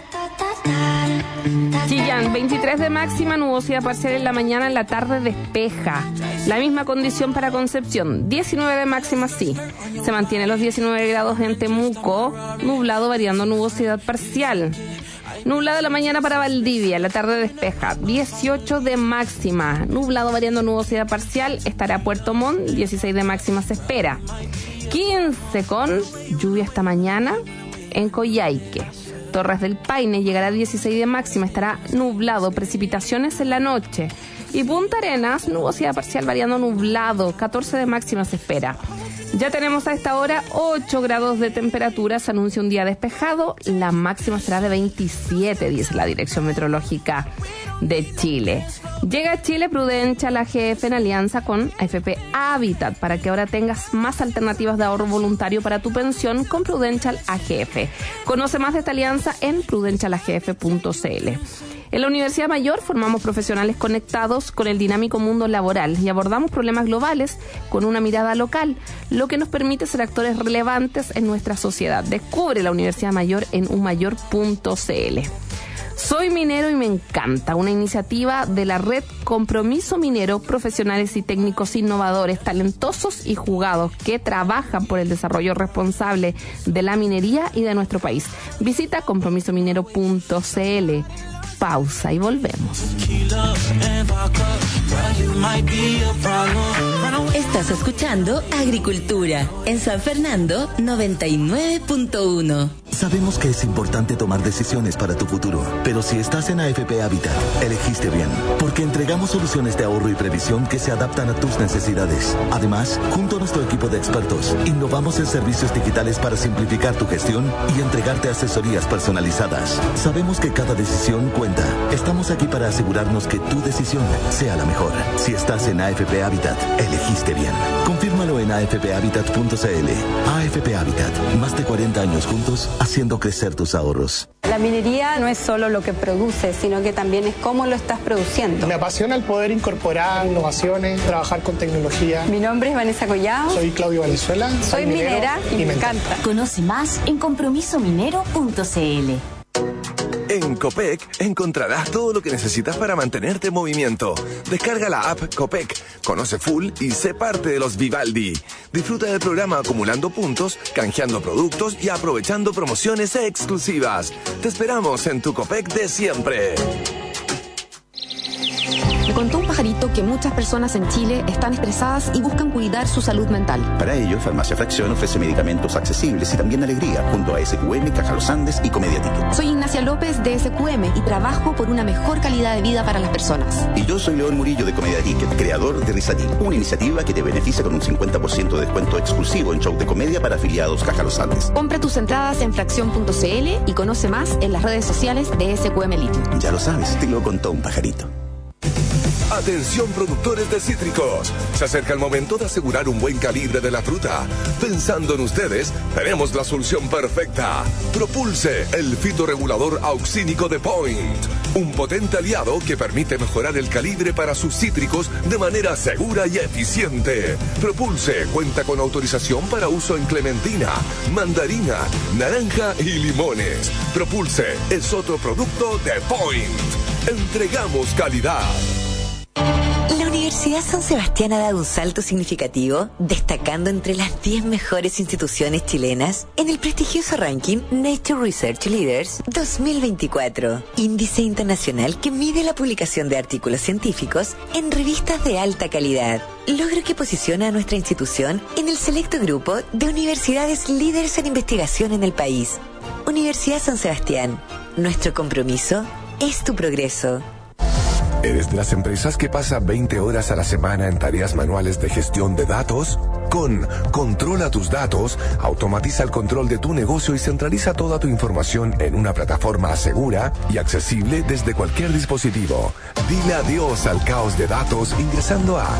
Chillán, 23 de máxima, nubosidad parcial en la mañana, en la tarde despeja. La misma condición para Concepción, 19 de máxima, sí. Se mantiene los 19 grados en Temuco, nublado variando nubosidad parcial. Nublado la mañana para Valdivia, la tarde despeja, 18 de máxima. Nublado variando nubosidad parcial, estará Puerto Montt, 16 de máxima se espera. 15 con lluvia esta mañana en Coyhaique. Torres del Paine llegará a 16 de máxima, estará nublado, precipitaciones en la noche. Y Punta Arenas, nubosidad parcial variando nublado, 14 de máxima se espera. Ya tenemos a esta hora 8 grados de temperatura, se anuncia un día despejado, la máxima será de 27, dice la Dirección Meteorológica de Chile. Llega a Chile Prudential AGF en alianza con AFP Habitat para que ahora tengas más alternativas de ahorro voluntario para tu pensión con Prudential AGF. Conoce más de esta alianza en prudentialagf.cl. En la Universidad Mayor formamos profesionales conectados con el dinámico mundo laboral y abordamos problemas globales con una mirada local, lo que nos permite ser actores relevantes en nuestra sociedad. Descubre la Universidad Mayor en umayor.cl. Soy minero y me encanta, una iniciativa de la red Compromiso Minero, profesionales y técnicos innovadores, talentosos y jugados que trabajan por el desarrollo responsable de la minería y de nuestro país. Visita compromisominero.cl. Pausa y volvemos. Estás escuchando Agricultura en San Fernando 99.1. Sabemos que es importante tomar decisiones para tu futuro, pero si estás en AFP Habitat, elegiste bien, porque entregamos soluciones de ahorro y previsión que se adaptan a tus necesidades. Además, junto a nuestro equipo de expertos, innovamos en servicios digitales para simplificar tu gestión y entregarte asesorías personalizadas. Sabemos que cada decisión cuenta. Estamos aquí para asegurarnos que tu decisión sea la mejor. Si estás en AFP Habitat, elegiste bien. Confírmalo en afphabitat.cl. AFP Habitat, más de 40 años juntos, haciendo crecer tus ahorros. La minería no es solo lo que produce, sino que también es cómo lo estás produciendo. Me apasiona el poder incorporar innovaciones, trabajar con tecnología. Mi nombre es Vanessa Collado. Soy Claudio Valenzuela. Soy minera y me encanta. Conoce más en compromisominero.cl. En Copec encontrarás todo lo que necesitas para mantenerte en movimiento. Descarga la app Copec, conoce full y sé parte de los Vivaldi. Disfruta del programa acumulando puntos, canjeando productos y aprovechando promociones exclusivas. Te esperamos en tu Copec de siempre. Me contó un pajarito que muchas personas en Chile están estresadas y buscan cuidar su salud mental. Para ello, Farmacia Fracción ofrece medicamentos accesibles y también alegría, junto a SQM, Caja Los Andes y Comedia Ticket. Soy Ignacia López de SQM y trabajo por una mejor calidad de vida para las personas. Y yo soy León Murillo de Comedia Ticket, creador de Risatil, una iniciativa que te beneficia con un 50% de descuento exclusivo en show de comedia para afiliados Caja Los Andes. Compra tus entradas en fracción.cl y conoce más en las redes sociales de SQM Litio. Ya lo sabes, te lo contó un pajarito. Atención productores de cítricos, se acerca el momento de asegurar un buen calibre de la fruta. Pensando en ustedes, tenemos la solución perfecta. Propulse, el fitorregulador auxínico de Point. Un potente aliado que permite mejorar el calibre para sus cítricos de manera segura y eficiente. Propulse cuenta con autorización para uso en clementina, mandarina, naranja y limones. Propulse es otro producto de Point. Entregamos calidad. La Universidad San Sebastián ha dado un salto significativo, destacando entre las 10 mejores instituciones chilenas en el prestigioso ranking Nature Research Leaders 2024, índice internacional que mide la publicación de artículos científicos en revistas de alta calidad, logro que posiciona a nuestra institución en el selecto grupo de universidades líderes en investigación en el país. Universidad San Sebastián, nuestro compromiso es tu progreso. ¿Eres de las empresas que pasa 20 horas a la semana en tareas manuales de gestión de datos? Con Controla tus datos, automatiza el control de tu negocio y centraliza toda tu información en una plataforma segura y accesible desde cualquier dispositivo. Dile adiós al caos de datos ingresando a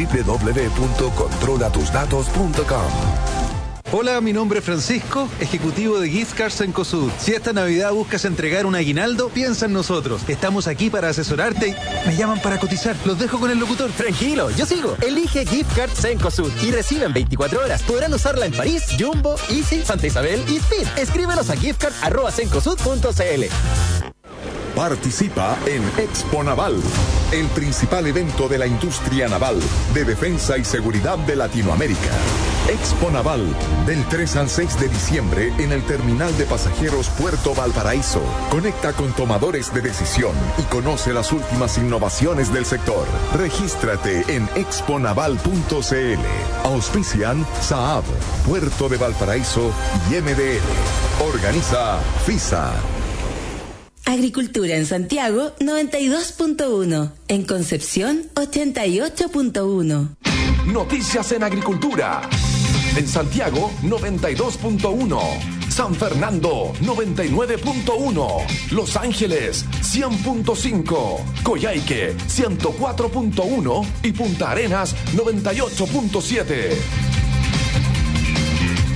www.controlatusdatos.com. Hola, mi nombre es Francisco, ejecutivo de Gift Cards en COSUD. Si esta Navidad buscas entregar un aguinaldo, piensa en nosotros. Estamos aquí para asesorarte y me llaman para cotizar. Los dejo con el locutor. Tranquilo, yo sigo. Elige Gift Cards en COSUD y reciben 24 horas. Podrán usarla en París, Jumbo, Easy, Santa Isabel y Speed. Escríbenos a giftcard@cencosud.cl. Participa en Expo Naval, el principal evento de la industria naval, de defensa y seguridad de Latinoamérica. Expo Naval, del 3 al 6 de diciembre en el Terminal de Pasajeros Puerto Valparaíso. Conecta con tomadores de decisión y conoce las últimas innovaciones del sector. Regístrate en exponaval.cl. Auspician Saab, Puerto de Valparaíso y MDL. Organiza FISA. Agricultura en Santiago 92.1, en Concepción 88.1. Noticias en Agricultura. En Santiago 92.1, San Fernando 99.1, Los Ángeles 100.5, Coyhaique 104.1 y Punta Arenas 98.7.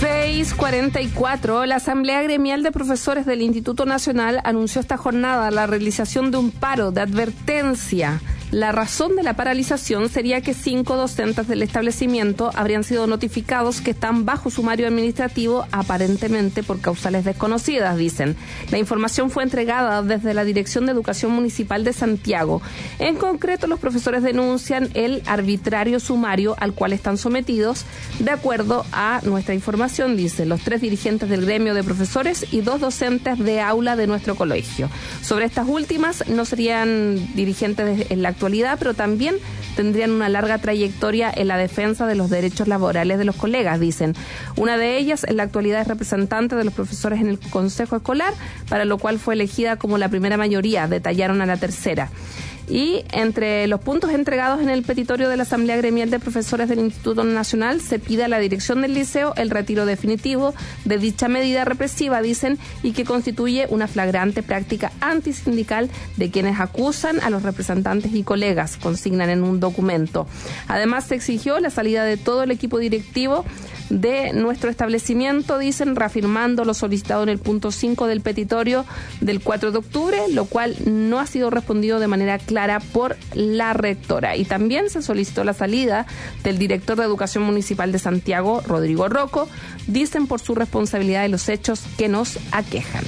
6:44, la Asamblea Gremial de Profesores del Instituto Nacional anunció esta jornada la realización de un paro de advertencia. La razón de la paralización sería que 5 docentes del establecimiento habrían sido notificados que están bajo sumario administrativo, aparentemente por causales desconocidas, dicen. La información fue entregada desde la Dirección de Educación Municipal de Santiago. En concreto, los profesores denuncian el arbitrario sumario al cual están sometidos, de acuerdo a nuestra información, dicen los 3 dirigentes del gremio de profesores y 2 docentes de aula de nuestro colegio. Sobre estas últimas, no serían dirigentes en la actualidad, pero también tendrían una larga trayectoria en la defensa de los derechos laborales de los colegas, dicen. Una de ellas en la actualidad es representante de los profesores en el Consejo Escolar, para lo cual fue elegida como la primera mayoría, detallaron a la tercera. Y entre los puntos entregados en el petitorio de la Asamblea Gremial de Profesores del Instituto Nacional se pide a la dirección del liceo el retiro definitivo de dicha medida represiva, dicen, y que constituye una flagrante práctica antisindical de quienes acusan a los representantes y colegas, consignan en un documento. Además, se exigió la salida de todo el equipo directivo de nuestro establecimiento, dicen, reafirmando lo solicitado en el punto 5 del petitorio del 4 de octubre, lo cual no ha sido respondido de manera clara por la rectora. Y también se solicitó la salida del director de Educación Municipal de Santiago, Rodrigo Rocco, dicen, por su responsabilidad de los hechos que nos aquejan.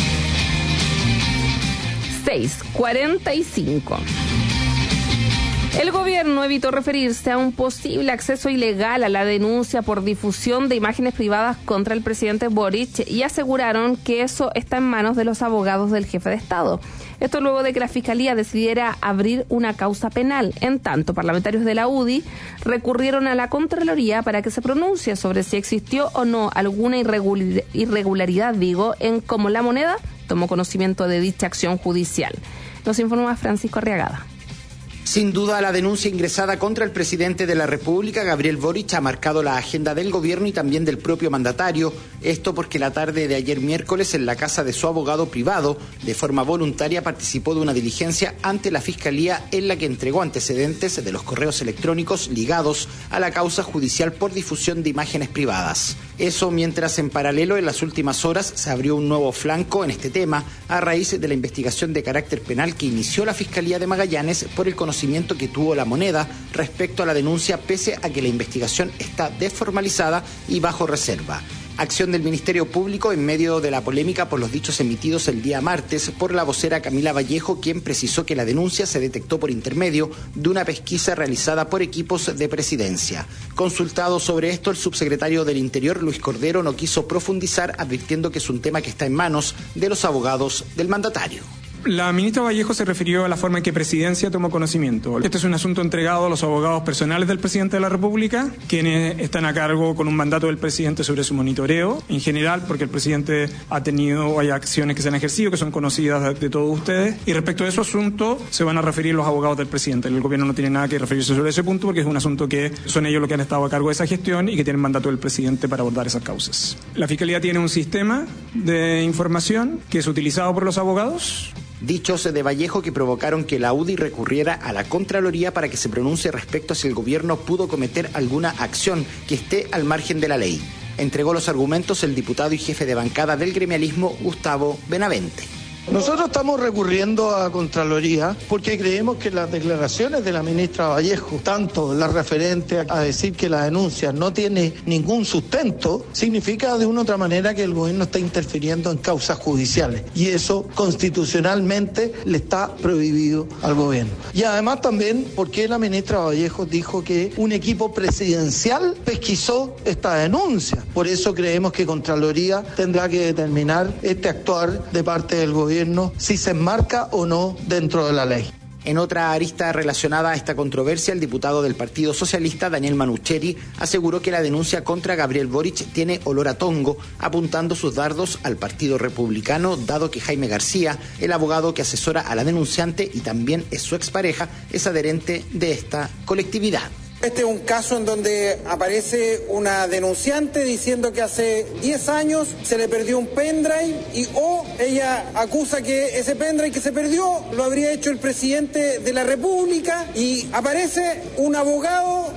6:45. El gobierno evitó referirse a un posible acceso ilegal a la denuncia por difusión de imágenes privadas contra el presidente Boric y aseguraron que eso está en manos de los abogados del jefe de Estado. Esto luego de que la Fiscalía decidiera abrir una causa penal. En tanto, parlamentarios de la UDI recurrieron a la Contraloría para que se pronuncie sobre si existió o no alguna irregularidad, en cómo La Moneda tomó conocimiento de dicha acción judicial. Nos informa Francisco Arriagada. Sin duda, la denuncia ingresada contra el presidente de la República, Gabriel Boric, ha marcado la agenda del gobierno y también del propio mandatario. Esto porque la tarde de ayer miércoles, en la casa de su abogado privado, de forma voluntaria participó de una diligencia ante la Fiscalía en la que entregó antecedentes de los correos electrónicos ligados a la causa judicial por difusión de imágenes privadas. Eso mientras, en paralelo, en las últimas horas se abrió un nuevo flanco en este tema a raíz de la investigación de carácter penal que inició la Fiscalía de Magallanes por el conocimiento que tuvo La Moneda respecto a la denuncia, pese a que la investigación está desformalizada y bajo reserva. Acción del Ministerio Público en medio de la polémica por los dichos emitidos el día martes por la vocera Camila Vallejo, quien precisó que la denuncia se detectó por intermedio de una pesquisa realizada por equipos de presidencia. Consultado sobre esto, el subsecretario del Interior, Luis Cordero, no quiso profundizar, advirtiendo que es un tema que está en manos de los abogados del mandatario. La ministra Vallejo se refirió a la forma en que Presidencia tomó conocimiento. Este es un asunto entregado a los abogados personales del presidente de la República, quienes están a cargo con un mandato del presidente sobre su monitoreo, en general, porque el presidente ha tenido, hay acciones que se han ejercido, que son conocidas de todos ustedes, y respecto a ese asunto se van a referir los abogados del presidente. El gobierno no tiene nada que referirse sobre ese punto, porque es un asunto que son ellos los que han estado a cargo de esa gestión y que tienen mandato del presidente para abordar esas causas. La Fiscalía tiene un sistema de información que es utilizado por los abogados. Dichos de Vallejo que provocaron que la UDI recurriera a la Contraloría para que se pronuncie respecto a si el gobierno pudo cometer alguna acción que esté al margen de la ley. Entregó los argumentos el diputado y jefe de bancada del gremialismo, Gustavo Benavente. Nosotros estamos recurriendo a Contraloría porque creemos que las declaraciones de la ministra Vallejo, tanto la referente a decir que la denuncia no tiene ningún sustento, significa de una u otra manera que el gobierno está interfiriendo en causas judiciales, y eso constitucionalmente le está prohibido al gobierno. Y además también porque la ministra Vallejo dijo que un equipo presidencial pesquisó esta denuncia. Por eso creemos que Contraloría tendrá que determinar este actuar de parte del gobierno, si se enmarca o no dentro de la ley. En otra arista relacionada a esta controversia, el diputado del Partido Socialista, Daniel Manucheri, aseguró que la denuncia contra Gabriel Boric tiene olor a tongo, apuntando sus dardos al Partido Republicano, dado que Jaime García, el abogado que asesora a la denunciante y también es su expareja, es adherente de esta colectividad. Este es un caso en donde aparece una denunciante diciendo que hace 10 años se le perdió un pendrive y ella acusa que ese pendrive que se perdió lo habría hecho el presidente de la República, y aparece un abogado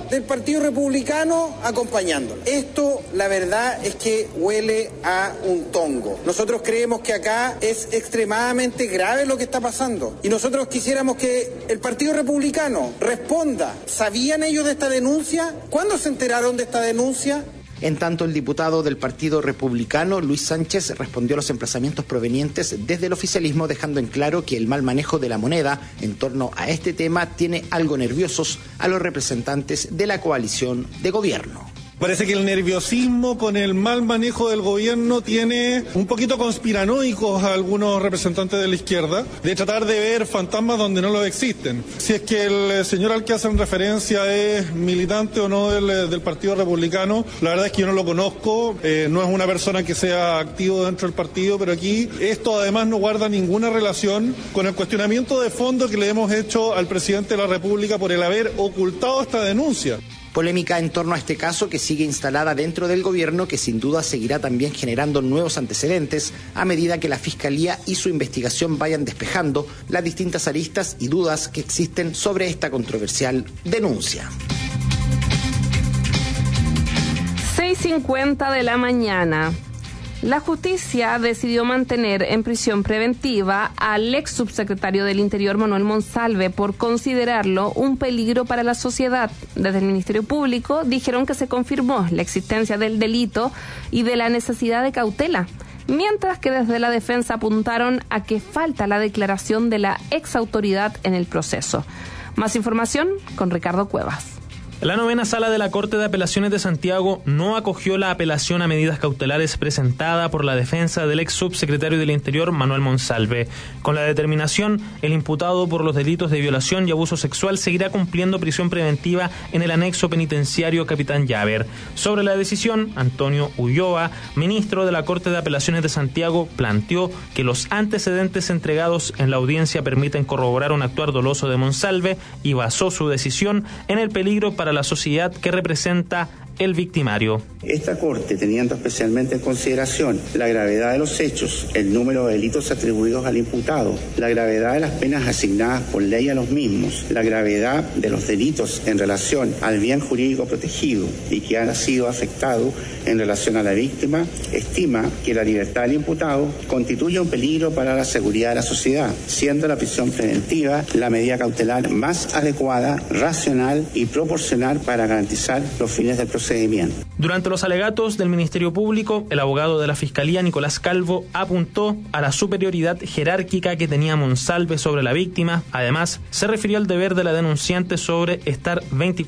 del Partido Republicano acompañándola. Esto, la verdad, es que huele a un tongo. Nosotros creemos que acá es extremadamente grave lo que está pasando y nosotros quisiéramos que el Partido Republicano responda. ¿Sabían ellos de esta denuncia? ¿Cuándo se enteraron de esta denuncia? En tanto, el diputado del Partido Republicano, Luis Sánchez, respondió a los emplazamientos provenientes desde el oficialismo, dejando en claro que el mal manejo de la moneda en torno a este tema tiene algo nerviosos a los representantes de la coalición de gobierno. Parece que el nerviosismo con el mal manejo del gobierno tiene un poquito conspiranoicos a algunos representantes de la izquierda, de tratar de ver fantasmas donde no los existen. Si es que el señor al que hacen referencia es militante o no del Partido Republicano, la verdad es que yo no lo conozco, no es una persona que sea activo dentro del partido, pero aquí esto además no guarda ninguna relación con el cuestionamiento de fondo que le hemos hecho al presidente de la República por el haber ocultado esta denuncia. Polémica en torno a este caso que sigue instalada dentro del gobierno, que sin duda seguirá también generando nuevos antecedentes a medida que la Fiscalía y su investigación vayan despejando las distintas aristas y dudas que existen sobre esta controversial denuncia. 6:50 de la mañana. La justicia decidió mantener en prisión preventiva al ex subsecretario del Interior, Manuel Monsalve, por considerarlo un peligro para la sociedad. Desde el Ministerio Público dijeron que se confirmó la existencia del delito y de la necesidad de cautela, mientras que desde la defensa apuntaron a que falta la declaración de la ex autoridad en el proceso. Más información con Ricardo Cuevas. La novena sala de la Corte de Apelaciones de Santiago no acogió la apelación a medidas cautelares presentada por la defensa del ex subsecretario del Interior, Manuel Monsalve. Con la determinación, el imputado por los delitos de violación y abuso sexual seguirá cumpliendo prisión preventiva en el anexo penitenciario Capitán Llaver. Sobre la decisión, Antonio Ulloa, ministro de la Corte de Apelaciones de Santiago, planteó que los antecedentes entregados en la audiencia permiten corroborar un actuar doloso de Monsalve y basó su decisión en el peligro para la sociedad que representa el victimario. Esta Corte, teniendo especialmente en consideración la gravedad de los hechos, el número de delitos atribuidos al imputado, la gravedad de las penas asignadas por ley a los mismos, la gravedad de los delitos en relación al bien jurídico protegido y que ha sido afectado en relación a la víctima, estima que la libertad del imputado constituye un peligro para la seguridad de la sociedad, siendo la prisión preventiva la medida cautelar más adecuada, racional y proporcional para garantizar los fines del procedimiento. Durante los alegatos del Ministerio Público, el abogado de la Fiscalía, Nicolás Calvo, apuntó a la superioridad jerárquica que tenía Monsalve sobre la víctima. Además, se refirió al deber de la denunciante sobre estar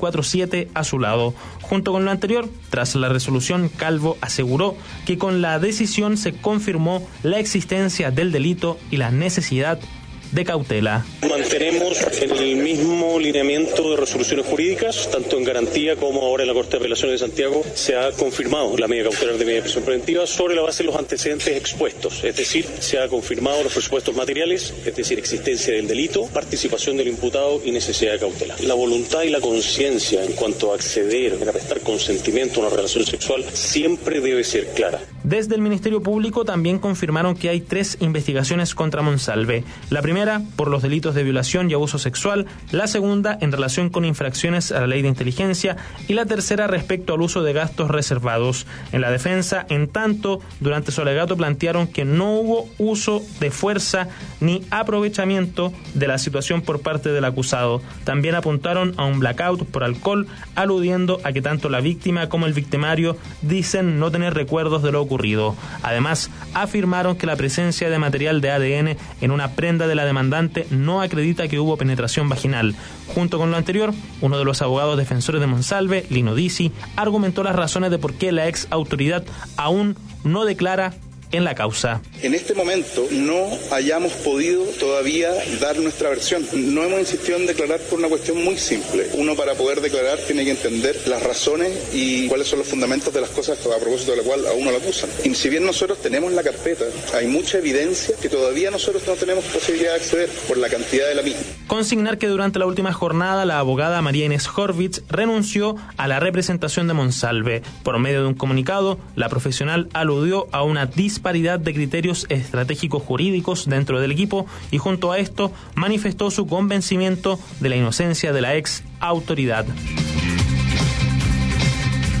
24/7 a su lado. Junto con lo anterior, tras la resolución, Calvo aseguró que con la decisión se confirmó la existencia del delito y la necesidad de cautela. Mantenemos el mismo lineamiento de resoluciones jurídicas, tanto en garantía como ahora en la Corte de Apelaciones de Santiago se ha confirmado la medida cautelar de medida de prisión preventiva sobre la base de los antecedentes expuestos, es decir, se ha confirmado los presupuestos materiales, es decir, existencia del delito, participación del imputado y necesidad de cautela. La voluntad y la conciencia en cuanto a acceder, a prestar consentimiento a una relación sexual siempre debe ser clara. Desde el Ministerio Público también confirmaron que hay 3 investigaciones contra Monsalve. La primera por los delitos de violación y abuso sexual, la segunda en relación con infracciones a la ley de inteligencia y la tercera respecto al uso de gastos reservados. En la defensa, en tanto, durante su alegato plantearon que no hubo uso de fuerza ni aprovechamiento de la situación por parte del acusado. También apuntaron a un blackout por alcohol, aludiendo a que tanto la víctima como el victimario dicen no tener recuerdos de lo ocurrido. Además, afirmaron que la presencia de material de ADN en una prenda de la demandante no acredita que hubo penetración vaginal. Junto con lo anterior, uno de los abogados defensores de Monsalve, Lino Disi, argumentó las razones de por qué la ex autoridad aún no declara en la causa. En este momento no hayamos podido todavía dar nuestra versión. No hemos insistido en declarar por una cuestión muy simple. Uno, para poder declarar, tiene que entender las razones y cuáles son los fundamentos de las cosas a propósito de la cual a uno lo acusan. Y si bien nosotros tenemos la carpeta, hay mucha evidencia que todavía nosotros no tenemos posibilidad de acceder por la cantidad de la misma. Consignar que durante la última jornada la abogada María Inés Horvitz renunció a la representación de Monsalve. Por medio de un comunicado, la profesional aludió a una disparidad de criterios estratégicos jurídicos dentro del equipo y junto a esto manifestó su convencimiento de la inocencia de la ex autoridad.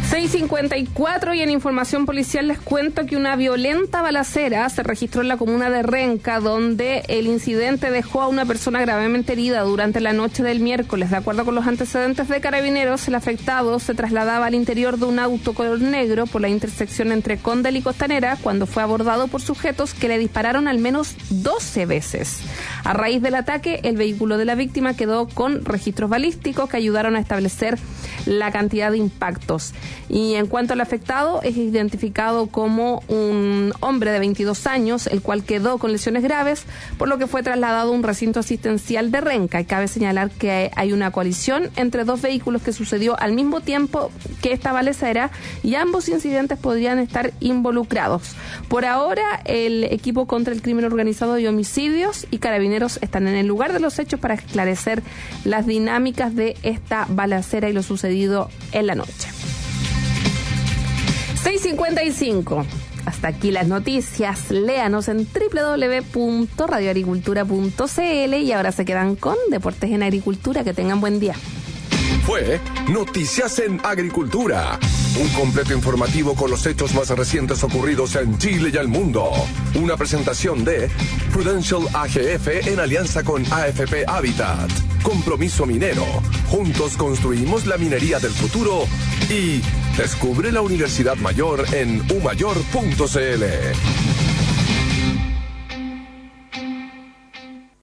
6:54 y en información policial les cuento que una violenta balacera se registró en la comuna de Renca, donde el incidente dejó a una persona gravemente herida durante la noche del miércoles. De acuerdo con los antecedentes de Carabineros, el afectado se trasladaba al interior de un auto color negro por la intersección entre Condel y Costanera cuando fue abordado por sujetos que le dispararon al menos 12 veces. A raíz del ataque, el vehículo de la víctima quedó con registros balísticos que ayudaron a establecer la cantidad de impactos. Y en cuanto al afectado, es identificado como un hombre de 22 años, el cual quedó con lesiones graves, por lo que fue trasladado a un recinto asistencial de Renca. Y cabe señalar que hay una colisión entre dos vehículos que sucedió al mismo tiempo que esta balacera y ambos incidentes podrían estar involucrados. Por ahora, el equipo contra el crimen organizado y homicidios y Carabineros están en el lugar de los hechos para esclarecer las dinámicas de esta balacera y lo sucedido en la noche. 6:55. Hasta aquí las noticias. Léanos en www.radioagricultura.cl y ahora se quedan con Deportes en Agricultura. Que tengan buen día. Fue Noticias en Agricultura, un completo informativo con los hechos más recientes ocurridos en Chile y el mundo. Una presentación de Prudential AGF en alianza con AFP Habitat. Compromiso minero. Juntos construimos la minería del futuro y descubre la Universidad Mayor en umayor.cl.